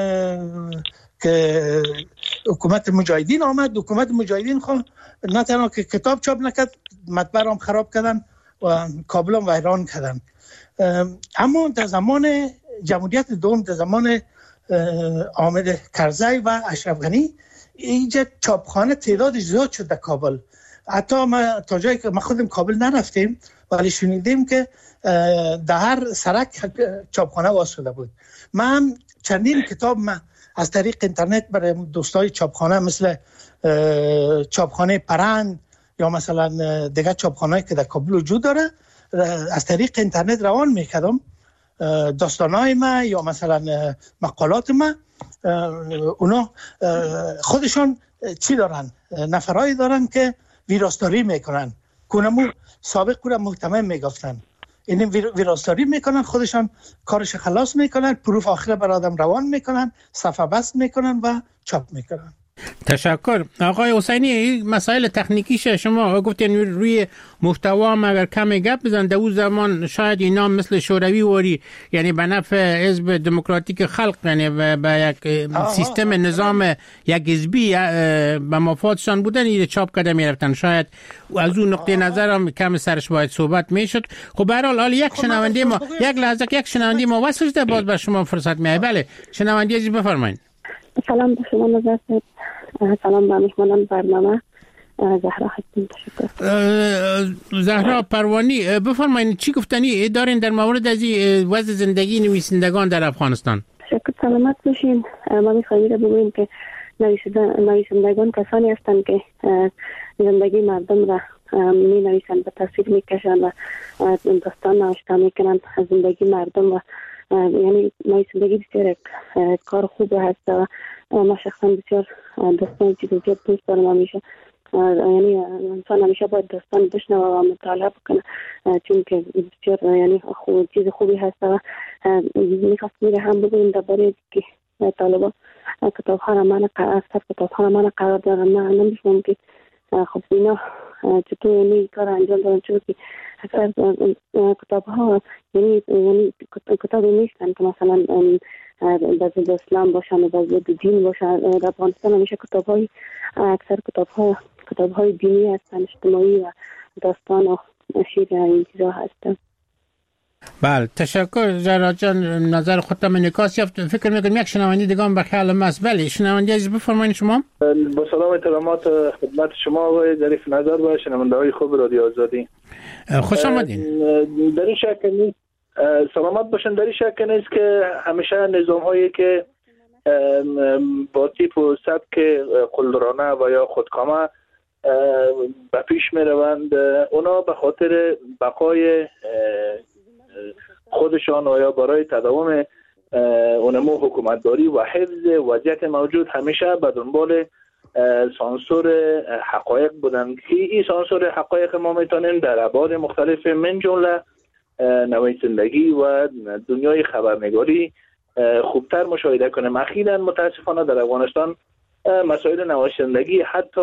که حکومت مجاهدین آمد، حکومت مجاهدین نه تنها که کتاب چاپ نکرد، مطبع هم خراب کردن و کابل هم ویران کردن. اما در زمان جمهوریت دوم، در زمان حامد کرزی و اشرف غنی، اینجا چاپخانه تعدادش زیاد شد در کابل. حتی ما تا جایی که ما خودم کابل نرفتیم ولی شنیدیم که در هر سرک چاپخانه واس شده بود. من چندین کتاب از طریق اینترنت برای دوستای چاپخانه مثل چاپخانه پرند یا مثلا دیگر چاپخانه‌ای که در کابل وجود داره از طریق اینترنت روان میکردم. داستانای ما یا مثلا مقالات ما، اونا خودشان چی دارن؟ نفرایی دارن که ویراستاری میکنن. کنمو سابق کورا محتمم میگفتن. این ویراستاری میکنن، خودشان کارش خلاص میکنن، پروف آخر بر آدم روان میکنن، صفحه بست میکنن و چاپ میکنن.
تشکر. آقای حسینی، مسائل تکنیکیش شما گفتین روی محتوا هم اگر کمی گپ بزن، در اون زمان شاید اینا مثل شوروی وری، یعنی به نفع حزب دموکراتیک خلق، یعنی به یک سیستم نظام یک حزبی به مفادشان بودن، این چاپ کرده میرفتن. شاید از اون نقطه نظر هم کم سرش باید صحبت میشد. خب به هر حال یک شنونده ما یک لحظه یک شنونده ما واسه ده باز به شما فرصت میاد. بله شنونده عزیز بفرمایید.
سلام به شما نظر صاحب، سلام به مهمانان برنامه. زهرا هستیم. تشکر.
زهرا پروانی، بفرمایید چی گفتنی دارین در مورد از وضع زندگی نویسندگان در افغانستان؟
تشکر. سلامت باشین. ما می‌خوایم بگوییم که نویسندگان کسانی هستند که زندگی مردم را می نویسند و تصویر میکشند و داستان نوشته میکنند از زندگی مردم و یعنی نویسندگی بسیار کار خوب هست و ما شخصا بسیار داستان چیزی دوست دارم. همیشه یعنی انسان همیشه باید داستان بشنوه و مطالعه بکنه چون که بسیار یعنی چیز خوبی هست و میخواستم هم بگویم درباره که طالبا کتاب‌ها را من قرار دارم. من نمی‌فهمم که خب اینا چطور این کار انجام دادن، چون که اکثر کتاب‌ها یعنی کتابی نیستن که مثلا در ضد اسلام باشن و در ضد دین باشن. در افغانستان همیشه اکثر کتاب‌های دینی هستن، اجتماعی و داستان و شعر این چیزا هستن.
بله تشکر جرات جان، نظر خودت من انعکاس یافت. فکر میکنم یک شنونده دیگه هم به خیال ماست. بله شنونده عزیز بفرمایید شما.
با سلام و احترامات خدمت شما و ظریف نظر و شنونده‌های خوب رادیو آزادی.
خوش آمدین.
در این شک نیست سلامت باشن. در این شک نیست که همیشه نظام‌هایی که با تیپ و سبک قلدرانه و یا خودکامه به پیش میروند، اونا به خاطر بقای خودشان و یا برای تداوم اونمو حکومتداری و حفظ وضعیت موجود همیشه به دنبال سانسور حقایق بودند که این سانسور حقایق ما میتونیم در ابعاد مختلف من جمله نویسندگی و دنیای خبرنگاری خوبتر مشاهده کنیم. اخیراً متاسفانه در افغانستان مسائل نویسندگی حتی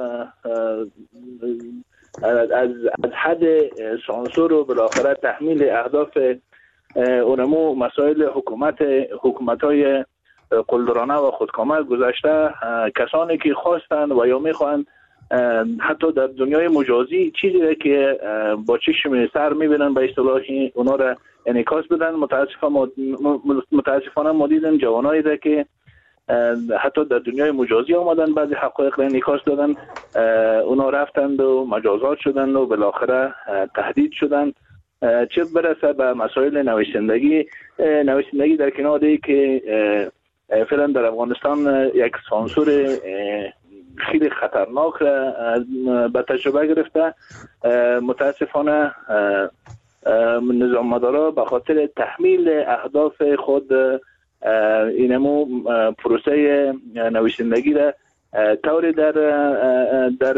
از حد سانسور و بالاخره تحمیل اهداف اونمو مسائل حکومت‌های قلدرانه و خودکامه گذشته. کسانی که خواستند و یا میخواهند حتی در دنیای مجازی چیزی که با چشم سر میبینن به اصطلاحی اونا را انعکاس بدن. متاسفانه ما دیدیم جوانایی را که حتی در دنیای مجازی آمدن بعضی حقایق را انعکاس دادن، اونا رفتند و مجازات شدند و بالاخره تهدید شدند. چه برسه به مسائل نویسندگی در کنار ای که فعلا در افغانستان یک سانسور خیلی خطرناک به تجربه گرفته. متاسفانه نظام‌مدارا به خاطر تحمیل اهداف خود اینمو پروسه نویسندگی را طوری در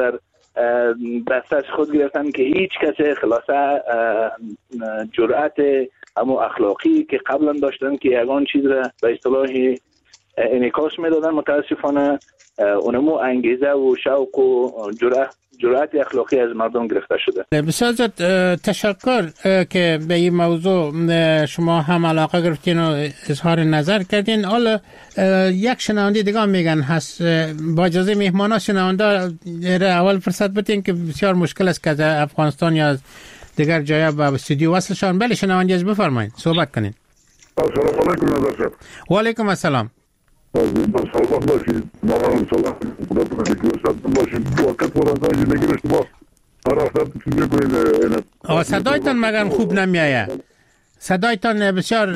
دستش خود گرفتن که هیچ کسی خلاصه جرأت اما اخلاقی که قبلا داشتن که یگان چیز را به اصطلاح انعکاس میدادن، متاسفانه اونمو انگیزه و شوق و جرأت اخلاقی از مردم گرفته شده.
بسیار تشکر که به این موضوع شما هم علاقه گرفتین و اظهار نظر کردین. حالا یک شنونده دیگه میگن هست، با اجازه مهمانا شنونده اول فرصت بدین که بسیار مشکل است که از افغانستان یا از دیگر جای به استودیو وصلشان. بله شنونده از بفرمایید صحبت کنین.
السلام علیکم نظر صاحب.
و علیکم السلام.
سلامت باشید. ممنون. سلام خداتون نگهدار باشید. وقت ورانه زندگی داشته باش. هر وقت چیزی کنید.
صدایتان مگر خوب نمیایه؟ صدایتان بسیار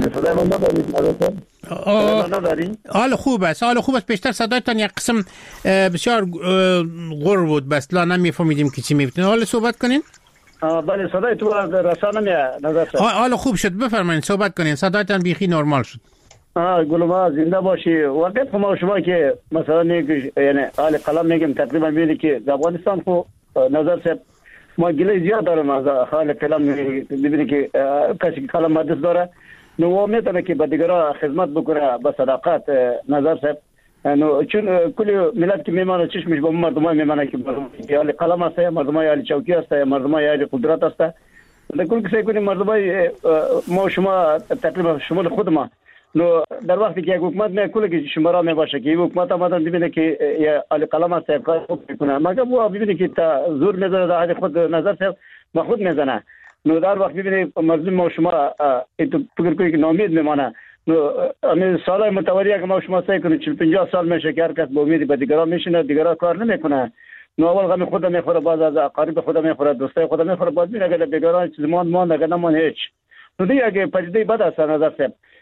حال خوب است. بیشتر صدایتان یک قسم بسیار غر بود، بس لا نمیفهمیدیم که چی میگفتین. حالا صحبت کنین.
بله صدای تو رسانه میاد.
حالا خوب شد، بفرمایید صحبت کنین. صدایتان بیخی نرمال شد.
گلما زنده باشی. وقت ما شما که مثلا یعنی حال قلم میگم تقریبا میبینی که در افغانستان خو نظر صاحب ما گله زیاد دارم از حال قلم. میبینی که کسی که قلم مدرس داره نو میتونه که به دیگران خدمت بکنه با صداقت. نظر صاحب نو چون کل ملت که میمانه چشمش به مردمای میمانه که حال قلم است، مردمای حال چوکی است، مردمای حال قدرت است. در کل کسی کنیم مردمای ما شما تقریبا شمول خود ما نو در وقتی که یک حکومت نه کل که شما را میباشه که حکومت آمدن ببینه که علی قلم است کار خوب میکنه، مگر او ببینه که تا زور میزنه در خود نظر صاحب ما خود میزنه. نو در وقت ببینه مردم ما شما تو فکر کنید که ناامید میمانه. نو همین سالای متوالی که ما شما سعی کنید 50 سال میشه که هر کس با امید به دیگران میشینه، دیگران کار نمیکنه. نو اول غم خود میخوره، باز از اقارب خود میخوره، دوستای خود میخوره، باز میره که دیگران زمان اگر نمون هیچ. نو دیگه اگه پدیده بد است نظر صاحب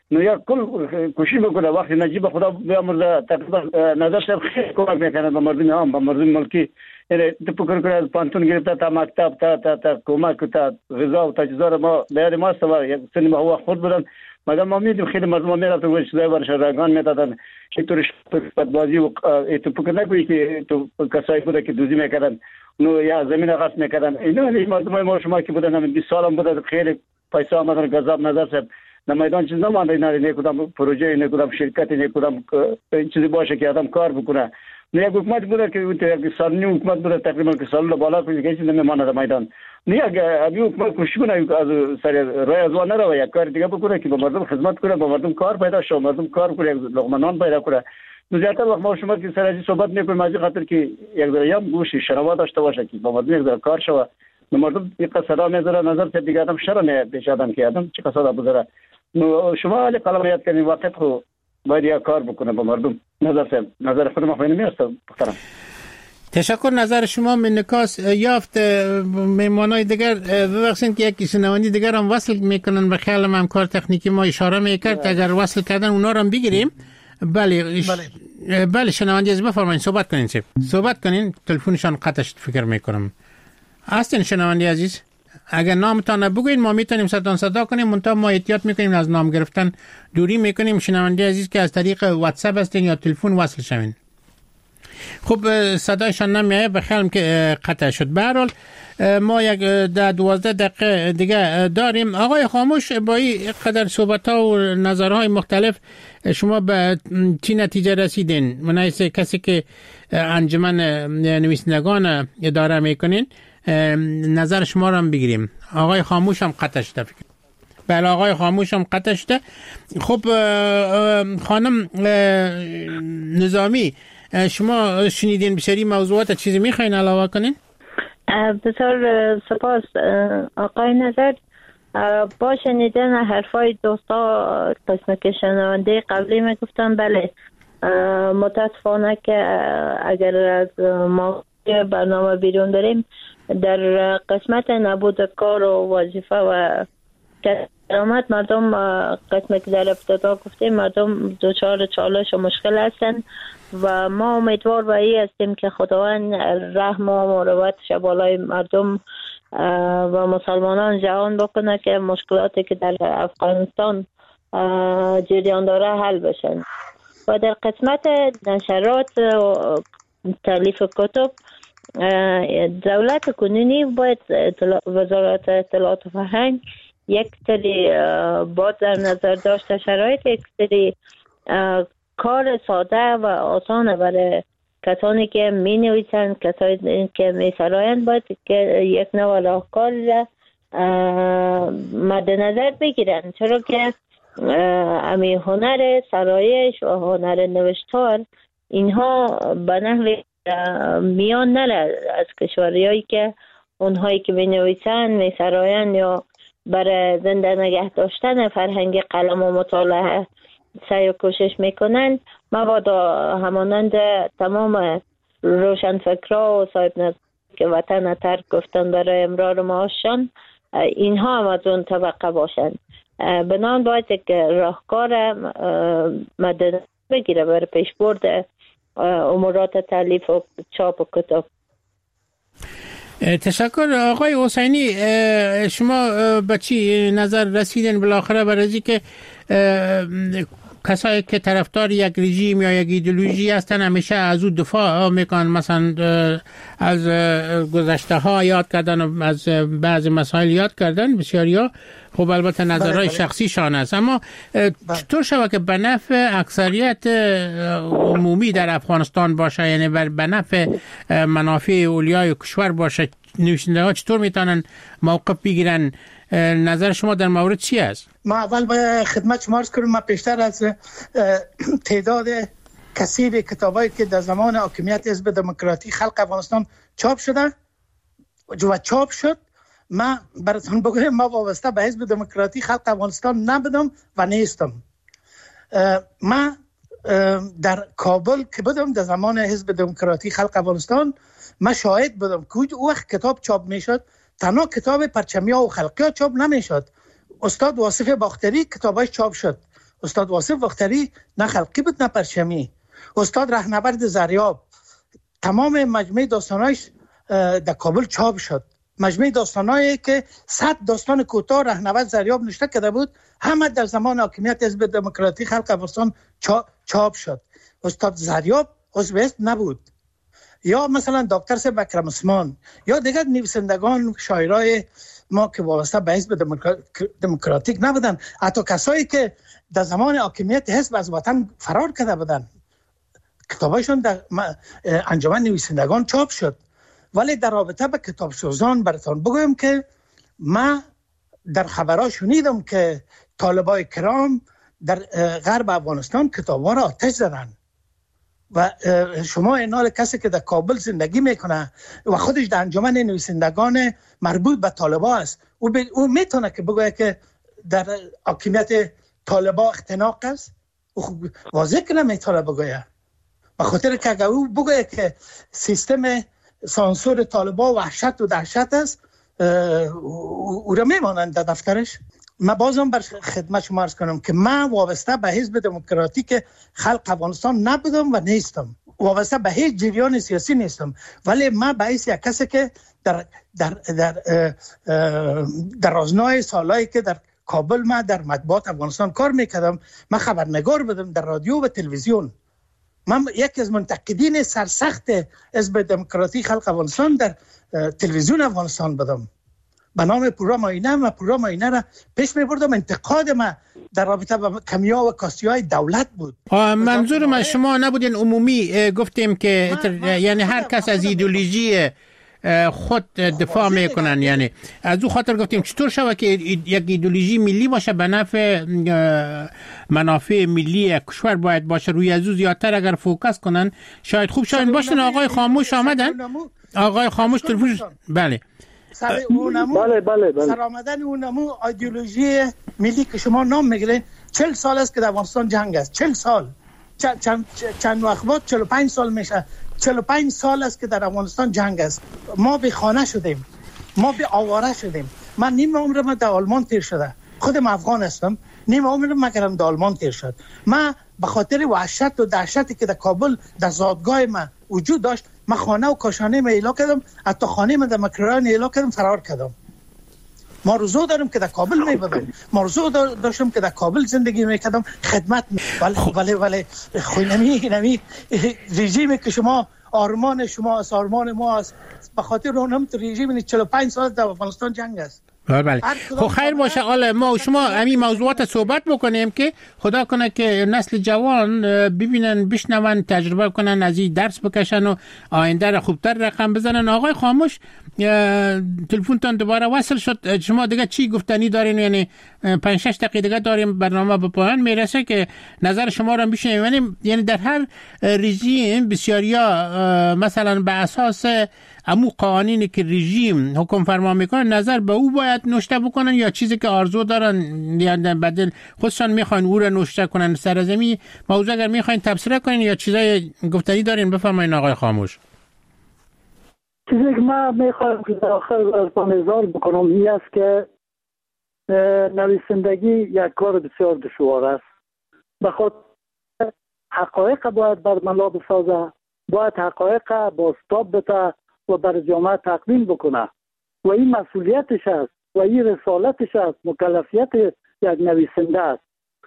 نو یا کل کوشش بکنه وقت نجیب خدا بیامرزه تقریبا نظر صاحب خیلی کمک میکنه به مردم عام به مردم ملکی. یعنی تو فکر کنید از پانتون گرفته تا مکتب تا کمک تا غذا و تجهیزات ما بیاد ما است یک سنی ما هوا خود بودن مگر ما میدیم خیلی مردم میرفتن و چیزای برش رنگان میدادن چطوری بازی و تو فکر نکنی که تو کسایی بوده که دوزی میکردن نو یا زمین غصب میکردن اینا مردم ما شما که بودن همین 20 سال هم بوده خیلی پیسه آمدن گذاب نظر صاحب نمایدان چیز نمانده نه کدام پروژه نه کدام شرکت نه کدام چیزی باشه که آدم کار بکنه. نه یک حکومت بوده که یک سال نیم حکومت بوده تقریبا که سال بالا کنه که چیزی نمیمانه در میدان. نه اگه حکومت کوشش کنه از سر راه از وان نره یک کار دیگه بکنه که به مردم خدمت کنه به مردم کار پیدا شه مردم کار کنه لقمه نان پیدا کنه. زیادتر وقت ما شما که سر از صحبت میکنیم از خاطر که یک ذره گوش شنوا داشته باشه که با مردم یک ذره کار شه مردم یک صدا میذاره نظر که دیگه آدم شرم پیش آدم که آدم چه صدا بذاره. شما علی قلم یاد کنید وقت خو باید یک کار بکنه با مردم. نظر خود ما خیلی میاد محترم.
تشکر. نظر شما من نکاس یافت. مهمانای دیگر ببخشید که یک شنوندی دیگر هم وصل میکنن به خیالم هم کار تکنیکی ما اشاره میکرد اگر وصل کردن اونا رو هم بگیریم. بله شنوندی از بفرمایید صحبت کنین تلفنشان قطع شد فکر میکنم. هستین شنوندی عزیز؟ اگر نامتان بگوین ما میتونیم صدا کنیم منتها ما احتیاط میکنیم از نام گرفتن دوری میکنیم. شنونده عزیز که از طریق واتساپ هستین یا تلفن وصل شوین. خب صدایشان نمیایه به خیالم که قطع شد. به هر حال ما یک 12 دقیقه دیگه داریم. آقای خاموش با این قدر صحبت ها و نظرهای مختلف شما به چی نتیجه رسیدین؟ منایس کسی که انجمن نویسندگان اداره میکنین نظر شما رو هم بگیریم. آقای خاموش هم قطع شده. بله آقای خاموش هم قطع شده. خب خانم نظامی شما شنیدین بسیاری موضوعات چیزی میخواین علاوه کنین؟
بسیار سپاس آقای نظر. با شنیدن حرفای دوستا قسم که شنونده قبلی میگفتن بله متاسفانه که اگر از ما برنامه بیرون داریم در قسمت نبود کار و وظیفه و درآمد مردم قسمی که در ابتدا گفتیم مردم دچار چالش و مشکل هستند و ما امیدوار به این هستیم که خداوند رحم و مروت بالای مردم و مسلمانان جهان بکنه که مشکلاتی که در افغانستان جریان داره حل بشن. و در قسمت نشرات و تالیف کتب دولت کنونی باید وزارت اطلاعات و فرهنگ یک سری باید در نظر داشته شرایط یک سری کار ساده و آسان برای کسانی که می نویسند کسانی که می سرایند باید که یک نوع راهکار را مد نظر بگیرن چرا که امی هنر سرایش و هنر نوشتار اینها به نحو میان نره از کشوریایی که اونهایی که می نویسند می سرایند یا برای زنده نگه داشتن فرهنگ قلم و مطالعه سعی و کوشش میکنند مبادا همانند تمام روشنفکرها و صاحب نظر که وطن ترک گفتن برای امرار معاششان اینها هم از اون طبقه باشند. بنان باید یک راهکار مدنظر بگیره برای پیشبرد امورات تالیف و چاپ و کتاب.
تشکر. آقای حسینی شما به چی نظر رسیدین بالاخره برای که کسایی که طرفدار یک رژیم یا یک ایدئولوژی هستن همیشه از او دفاع میکنن مثلا از گذشته ها یاد کردن و از بعضی مسائل یاد کردن بسیاریا خب البته نظرهای شخصی شان است اما چطور شود که به نفع اکثریت عمومی در افغانستان باشه یعنی به نفع منافع اولیای کشور باشه نویسنده ها چطور میتونن موقف بگیرن؟ نظر شما در مورد چی است؟
ما اول باید خدمت شما عرض کنم ما پیشتر از تعداد کثیر کتابایی که در زمان حاکمیت حزب دموکراتی خلق افغانستان چاپ شده و چاپ شد ما براتون بگم ما وابسته به حزب دموکراتی خلق افغانستان نبودم و نیستم. ما در کابل که بودم در زمان حزب دموکراتی خلق افغانستان ما شاهد بودم که او وقت کتاب چاپ میشد تنها کتاب پرچمیا و خلقیات چاپ نمیشد. استاد واصف باختری کتابش چاپ شد استاد واصف وختری نه خلقی بود نه پرچمی. استاد رهنورد زریاب تمام مجموعه داستانایش در کابل چاپ شد. مجموعه داستانایی که 100 داستان کوتاه رهنورد زریاب نوشته کرده بود همه در زمان حاکمیت حزب دموکراتیک خلق افغانستان چاپ شد. استاد زریاب عضو حزب نبود. یا مثلا دکتر صاحب اکرم عثمان یا دیگر نویسندگان شاعرای ما که وابسته به حزب دموکراتیک نبودن، حتی کسایی که در زمان حاکمیت حزب از وطن فرار کرده بودن کتابایشون در انجمن نویسندگان چاپ شد. ولی در رابطه به کتاب سوزان براتون بگویم که ما در خبرها شنیدم که طالبای کرام در غرب افغانستان کتاب‌ها را آتش زدن و شما اینال کسی که در کابل زندگی میکنه و خودش در انجمن نویسندگان مربوط به طالبا است، او میتونه که بگویه که در حاکمیت طالبا اختناق است؟ او واضح که نمیتونه بگویه. به خاطر که اگر او بگویه که سیستم سانسور طالبا وحشت و دهشت است، او را میمانند در دفترش. من بازم بر خدمت شما عرض کنم که من وابسته به حزب دموکراتیک خلق افغانستان نبودم و نیستم، وابسته به هیچ جریان سیاسی نیستم، ولی من به حیث یک کسی که در رازنای سالایی که در کابل من در مطبوعات افغانستان کار میکردم، من خبرنگار بودم در رادیو و تلویزیون. من یکی از منتقدین سرسخت حزب دموکراتیک خلق افغانستان در تلویزیون افغانستان بودم به نام پروگرام آینه. و پروگرام آینه را پیش می‌بردم. انتقاد ما در رابطه با کمیا و کاستی‌های دولت بود.
منظور من شما نبودین عمومی گفتیم که یعنی هر کس از ایدئولوژی خود دفاع میکنن، یعنی از او خاطر گفتیم چطور شود که یک ایدئولوژی ملی باشه به نفع منافع ملی کشور باید باشه، روی از او زیادتر اگر فوکس کنن شاید خوب شاید باشن. آقای خاموش آمدن. آقای خاموش تلفن. بله
بله.
سر آمدن اونمو ایدئولوژی ملی که شما نام میگیرین 40 سال است که در افغانستان جنگ است. 40 سال چند وقت بعد 45 سال میشه. 45 سال است که در افغانستان جنگ است. ما به خانه شدیم، ما به آواره شدیم. من نیم عمرم در آلمان تیر شده، خودم افغان هستم، نیم عمرم مگرم در آلمان تیر شد. من به خاطر وحشت و دهشتی که در کابل در زادگاه من وجود داشت، من خانه و کاشانه ما اعلام کردم، حتی خانه من در مکران اعلام کردم، فرار کردم. ما روزو دارم که در کابل میبودم، ما روزو داشتم که در کابل زندگی میکردم، خدمت ولی نمی رژیمی که شما آرمان شما است، آرمان ما است، به خاطر اونم تو رژیم 45 سال در افغانستان جنگ است.
بله. خب خیر باشه. حالا ما و شما همین موضوعات صحبت بکنیم که خدا کنه که نسل جوان ببینن، بشنون، تجربه کنن، از این درس بکشن و آینده را خوبتر رقم بزنن. آقای خاموش تلفنتان دوباره وصل شد. شما دیگه چی گفتنی دارین؟ یعنی 5-6 دقیقه دیگه داریم برنامه به پایان میرسه که نظر شما را بشنویم. یعنی در هر رژیم بسیاریا مثلا به اساس امو قوانینی که رژیم حکم فرما میکنه نظر به او باید نوشته بکنن یا چیزی که آرزو دارن یا بدل خودشان میخواین او را نوشته کنن. سرزمی موضوع اگر میخواین تبصره کنین یا چیزای گفتنی دارین بفرمایید آقای خاموش.
چیزی که من میخوایم که در آخر پانیزار بکنم این است که نویسندگی یک کار بسیار دشوار است. بخاطر حقایق باید برملا بسازه، باید حقایق بازتاب بده و بر جامعه تقدیم بکنه و این مسئولیتش است و این رسالتش است، مکلفیت یک نویسنده است.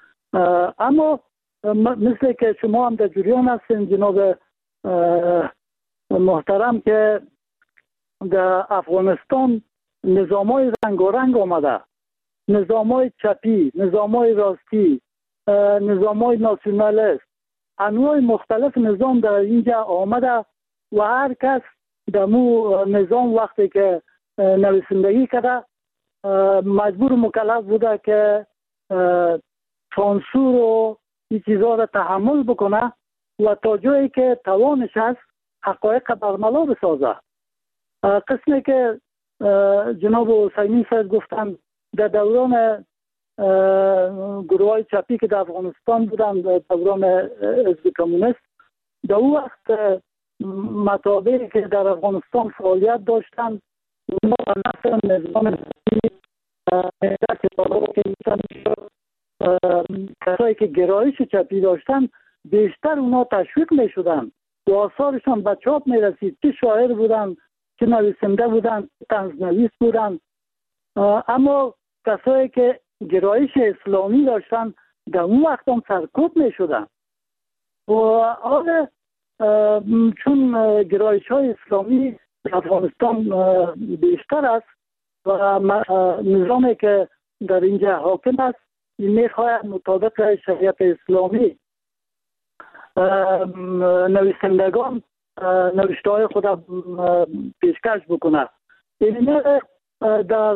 اما مثل که شما هم در جریان هستین جناب محترم که در افغانستان نظامای رنگارنگ آمده، نظامای چپی، نظامای راستی، نظامای ناسیونالیست، انواع مختلف نظام در اینجا آمده و هر کس در مو نظام وقتی که نویسندگی کرده مجبور مکلف بوده که سانسور و این چیزها را تحمل بکنه و تا جایی که توانش هست حقایق برملا بسازه. قسمی که جناب حسینی صاحب گفتن در دوران گروه های چپی که در افغانستان بودن، در دوران حزب کمونیست، در اون وقت مطابعی که در افغانستان فعالیت داشتن اونا نفر نظام که کسایی که گرایش چپی داشتن بیشتر اونا تشویق می شدن و آثارشان به چاپ می رسید. چه شاعر بودن، چه نویسنده بودن، طنزنویس بودن. اما کسایی که گرایش اسلامی داشتن در اون وقت هم سرکوب می شدن و حال چون گرایش های اسلامی در افغانستان بیشتر است و نظامی که در اینجا حاکم است میخواهد مطابق شریعت اسلامی نویسندگان نوشته های خود پیشکش بکنه. این در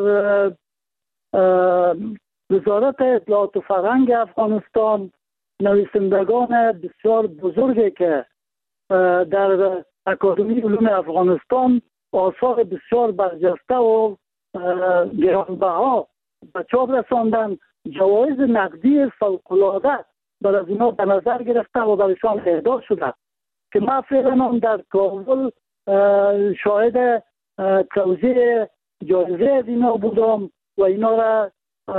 وزارت اطلاعات و فرهنگ افغانستان نویسندگان بسیار بزرگی که در اکادمی علوم افغانستان آثار بسیار برجسته و گرانبها به چاپ رساندن، جوایز نقدی فوق‌العاده بر از اینا به نظر گرفته و برشان اهدا شده که من فعلا در کابل شاهد توزیع جایزه از اینا بودم و اینا را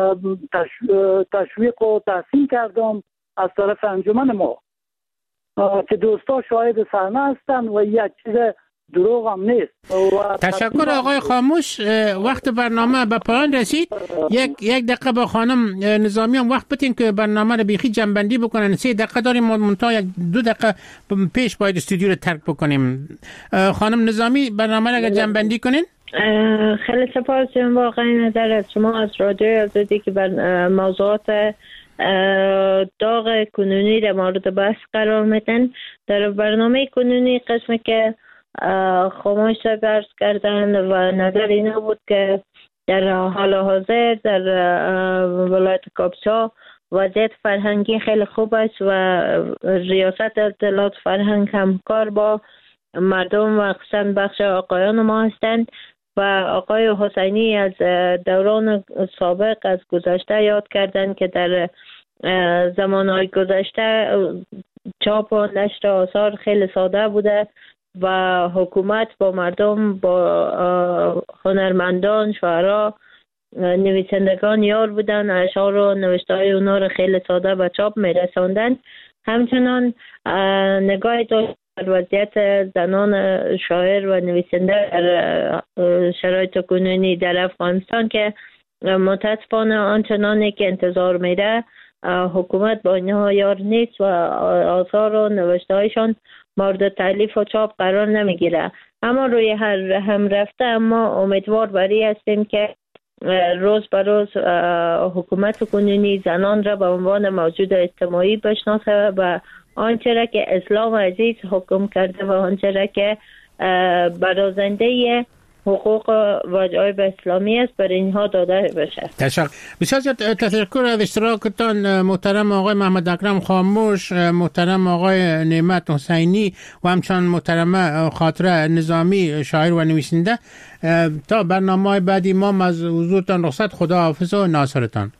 تشویق و تحسین کردم از طرف انجمن ما که دوستا شاهد صحنه هستند و یک چیز دروغ هم نیست.
تشکر آقای خاموش. وقت برنامه به پایان رسید. یک دقیقه با خانم نظامی هم وقت بتین که برنامه رو بیخی جنبندی بکنن. 3 دقیقه داریم، منتها 2 دقیقه پیش باید استودیو رو ترک بکنیم. خانم نظامی برنامه رو اگر جنبندی کنین.
خیلی سپاس واقعا نظر از شما از رادیو آزادی که بر موضوعات داغ کنونی در مورد بحث قرار میدن. در برنامه کنونی قسمی که خاموش درس کردن و نظر اینا بود که در حال حاضر در ولایت کاپیسا وضعیت فرهنگی خیلی خوب است و ریاست اطلاعات فرهنگ همکار با مردم و خصوصا بخش آقایان ما هستند و آقای حسینی از دوران سابق از گذشته یاد کردن که در زمانهای گذشته چاپ و نشر آثار خیلی ساده بوده و حکومت با مردم، با هنرمندان، شاعران، نویسندگان یار بودن، اشعار و نوشته های اونا رو خیلی ساده به چاپ میرساندن. همچنان نگاه داشت در وضعیت زنان شاعر و نویسنده در شرایط کنونی در افغانستان که متاسفانه آنچنانی که انتظار میره حکومت با اینها یار نیست و آثار و نوشته هایشان مورد تألیف و چاپ قرار نمیگیره. اما روی هر هم رفته اما امیدوار بری هستیم که روز به روز حکومت کنونی زنان را به عنوان موجود اجتماعی بشناسه و آنچه را که اسلام عزیز حکم کرده و آنچه را که برازنده حقوق واجب اسلامی است بر اینها داده بشه.
تشکر. بسیار تشکر از اشتراکتان محترم آقای محمد اکرم خاموش، محترم آقای نعمت حسینی و همچنان محترم خاطره نظامی شاعر و نویسنده. تا برنامه بعدی ما از حضورتان رخصت. خدا حافظ و ناصرتان.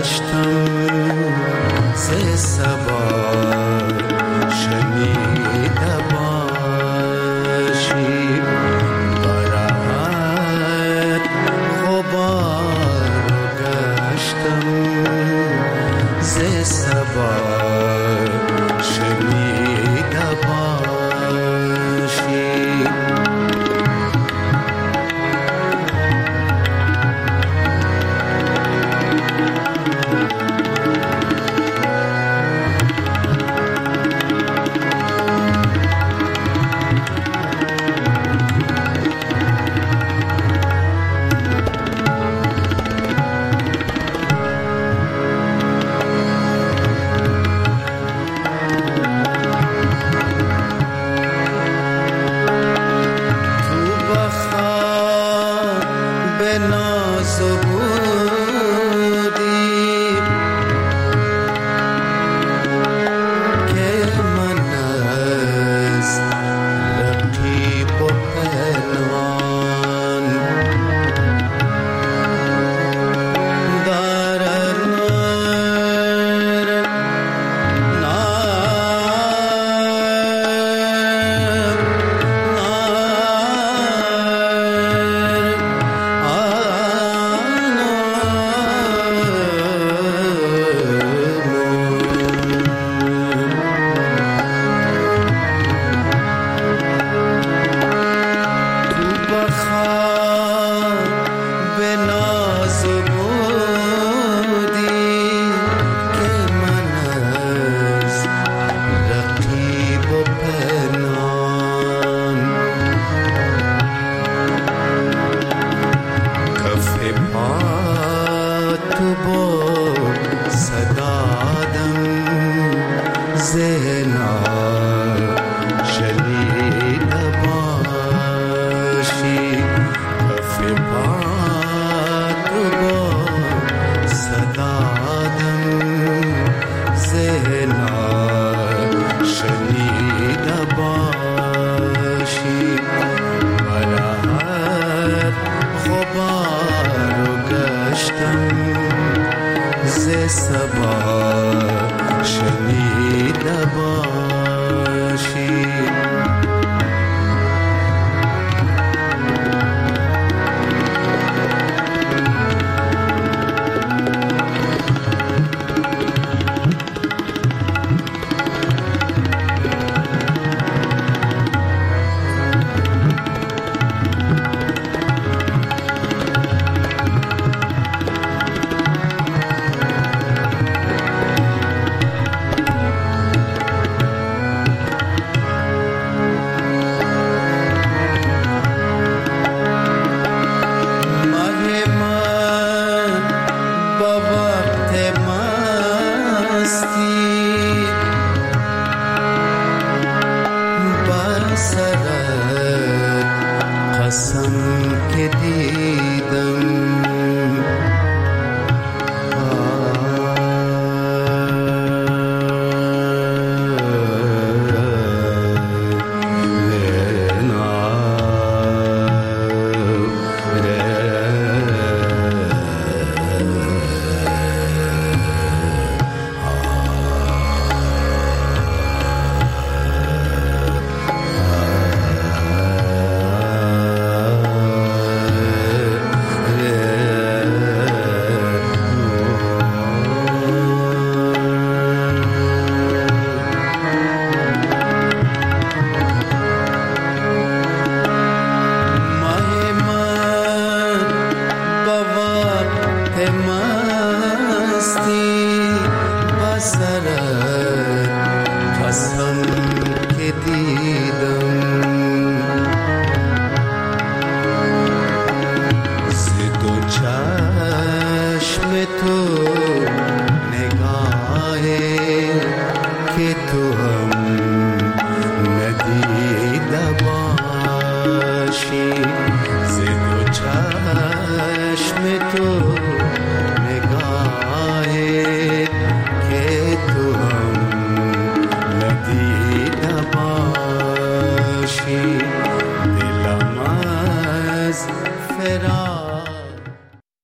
چشم تو نگاه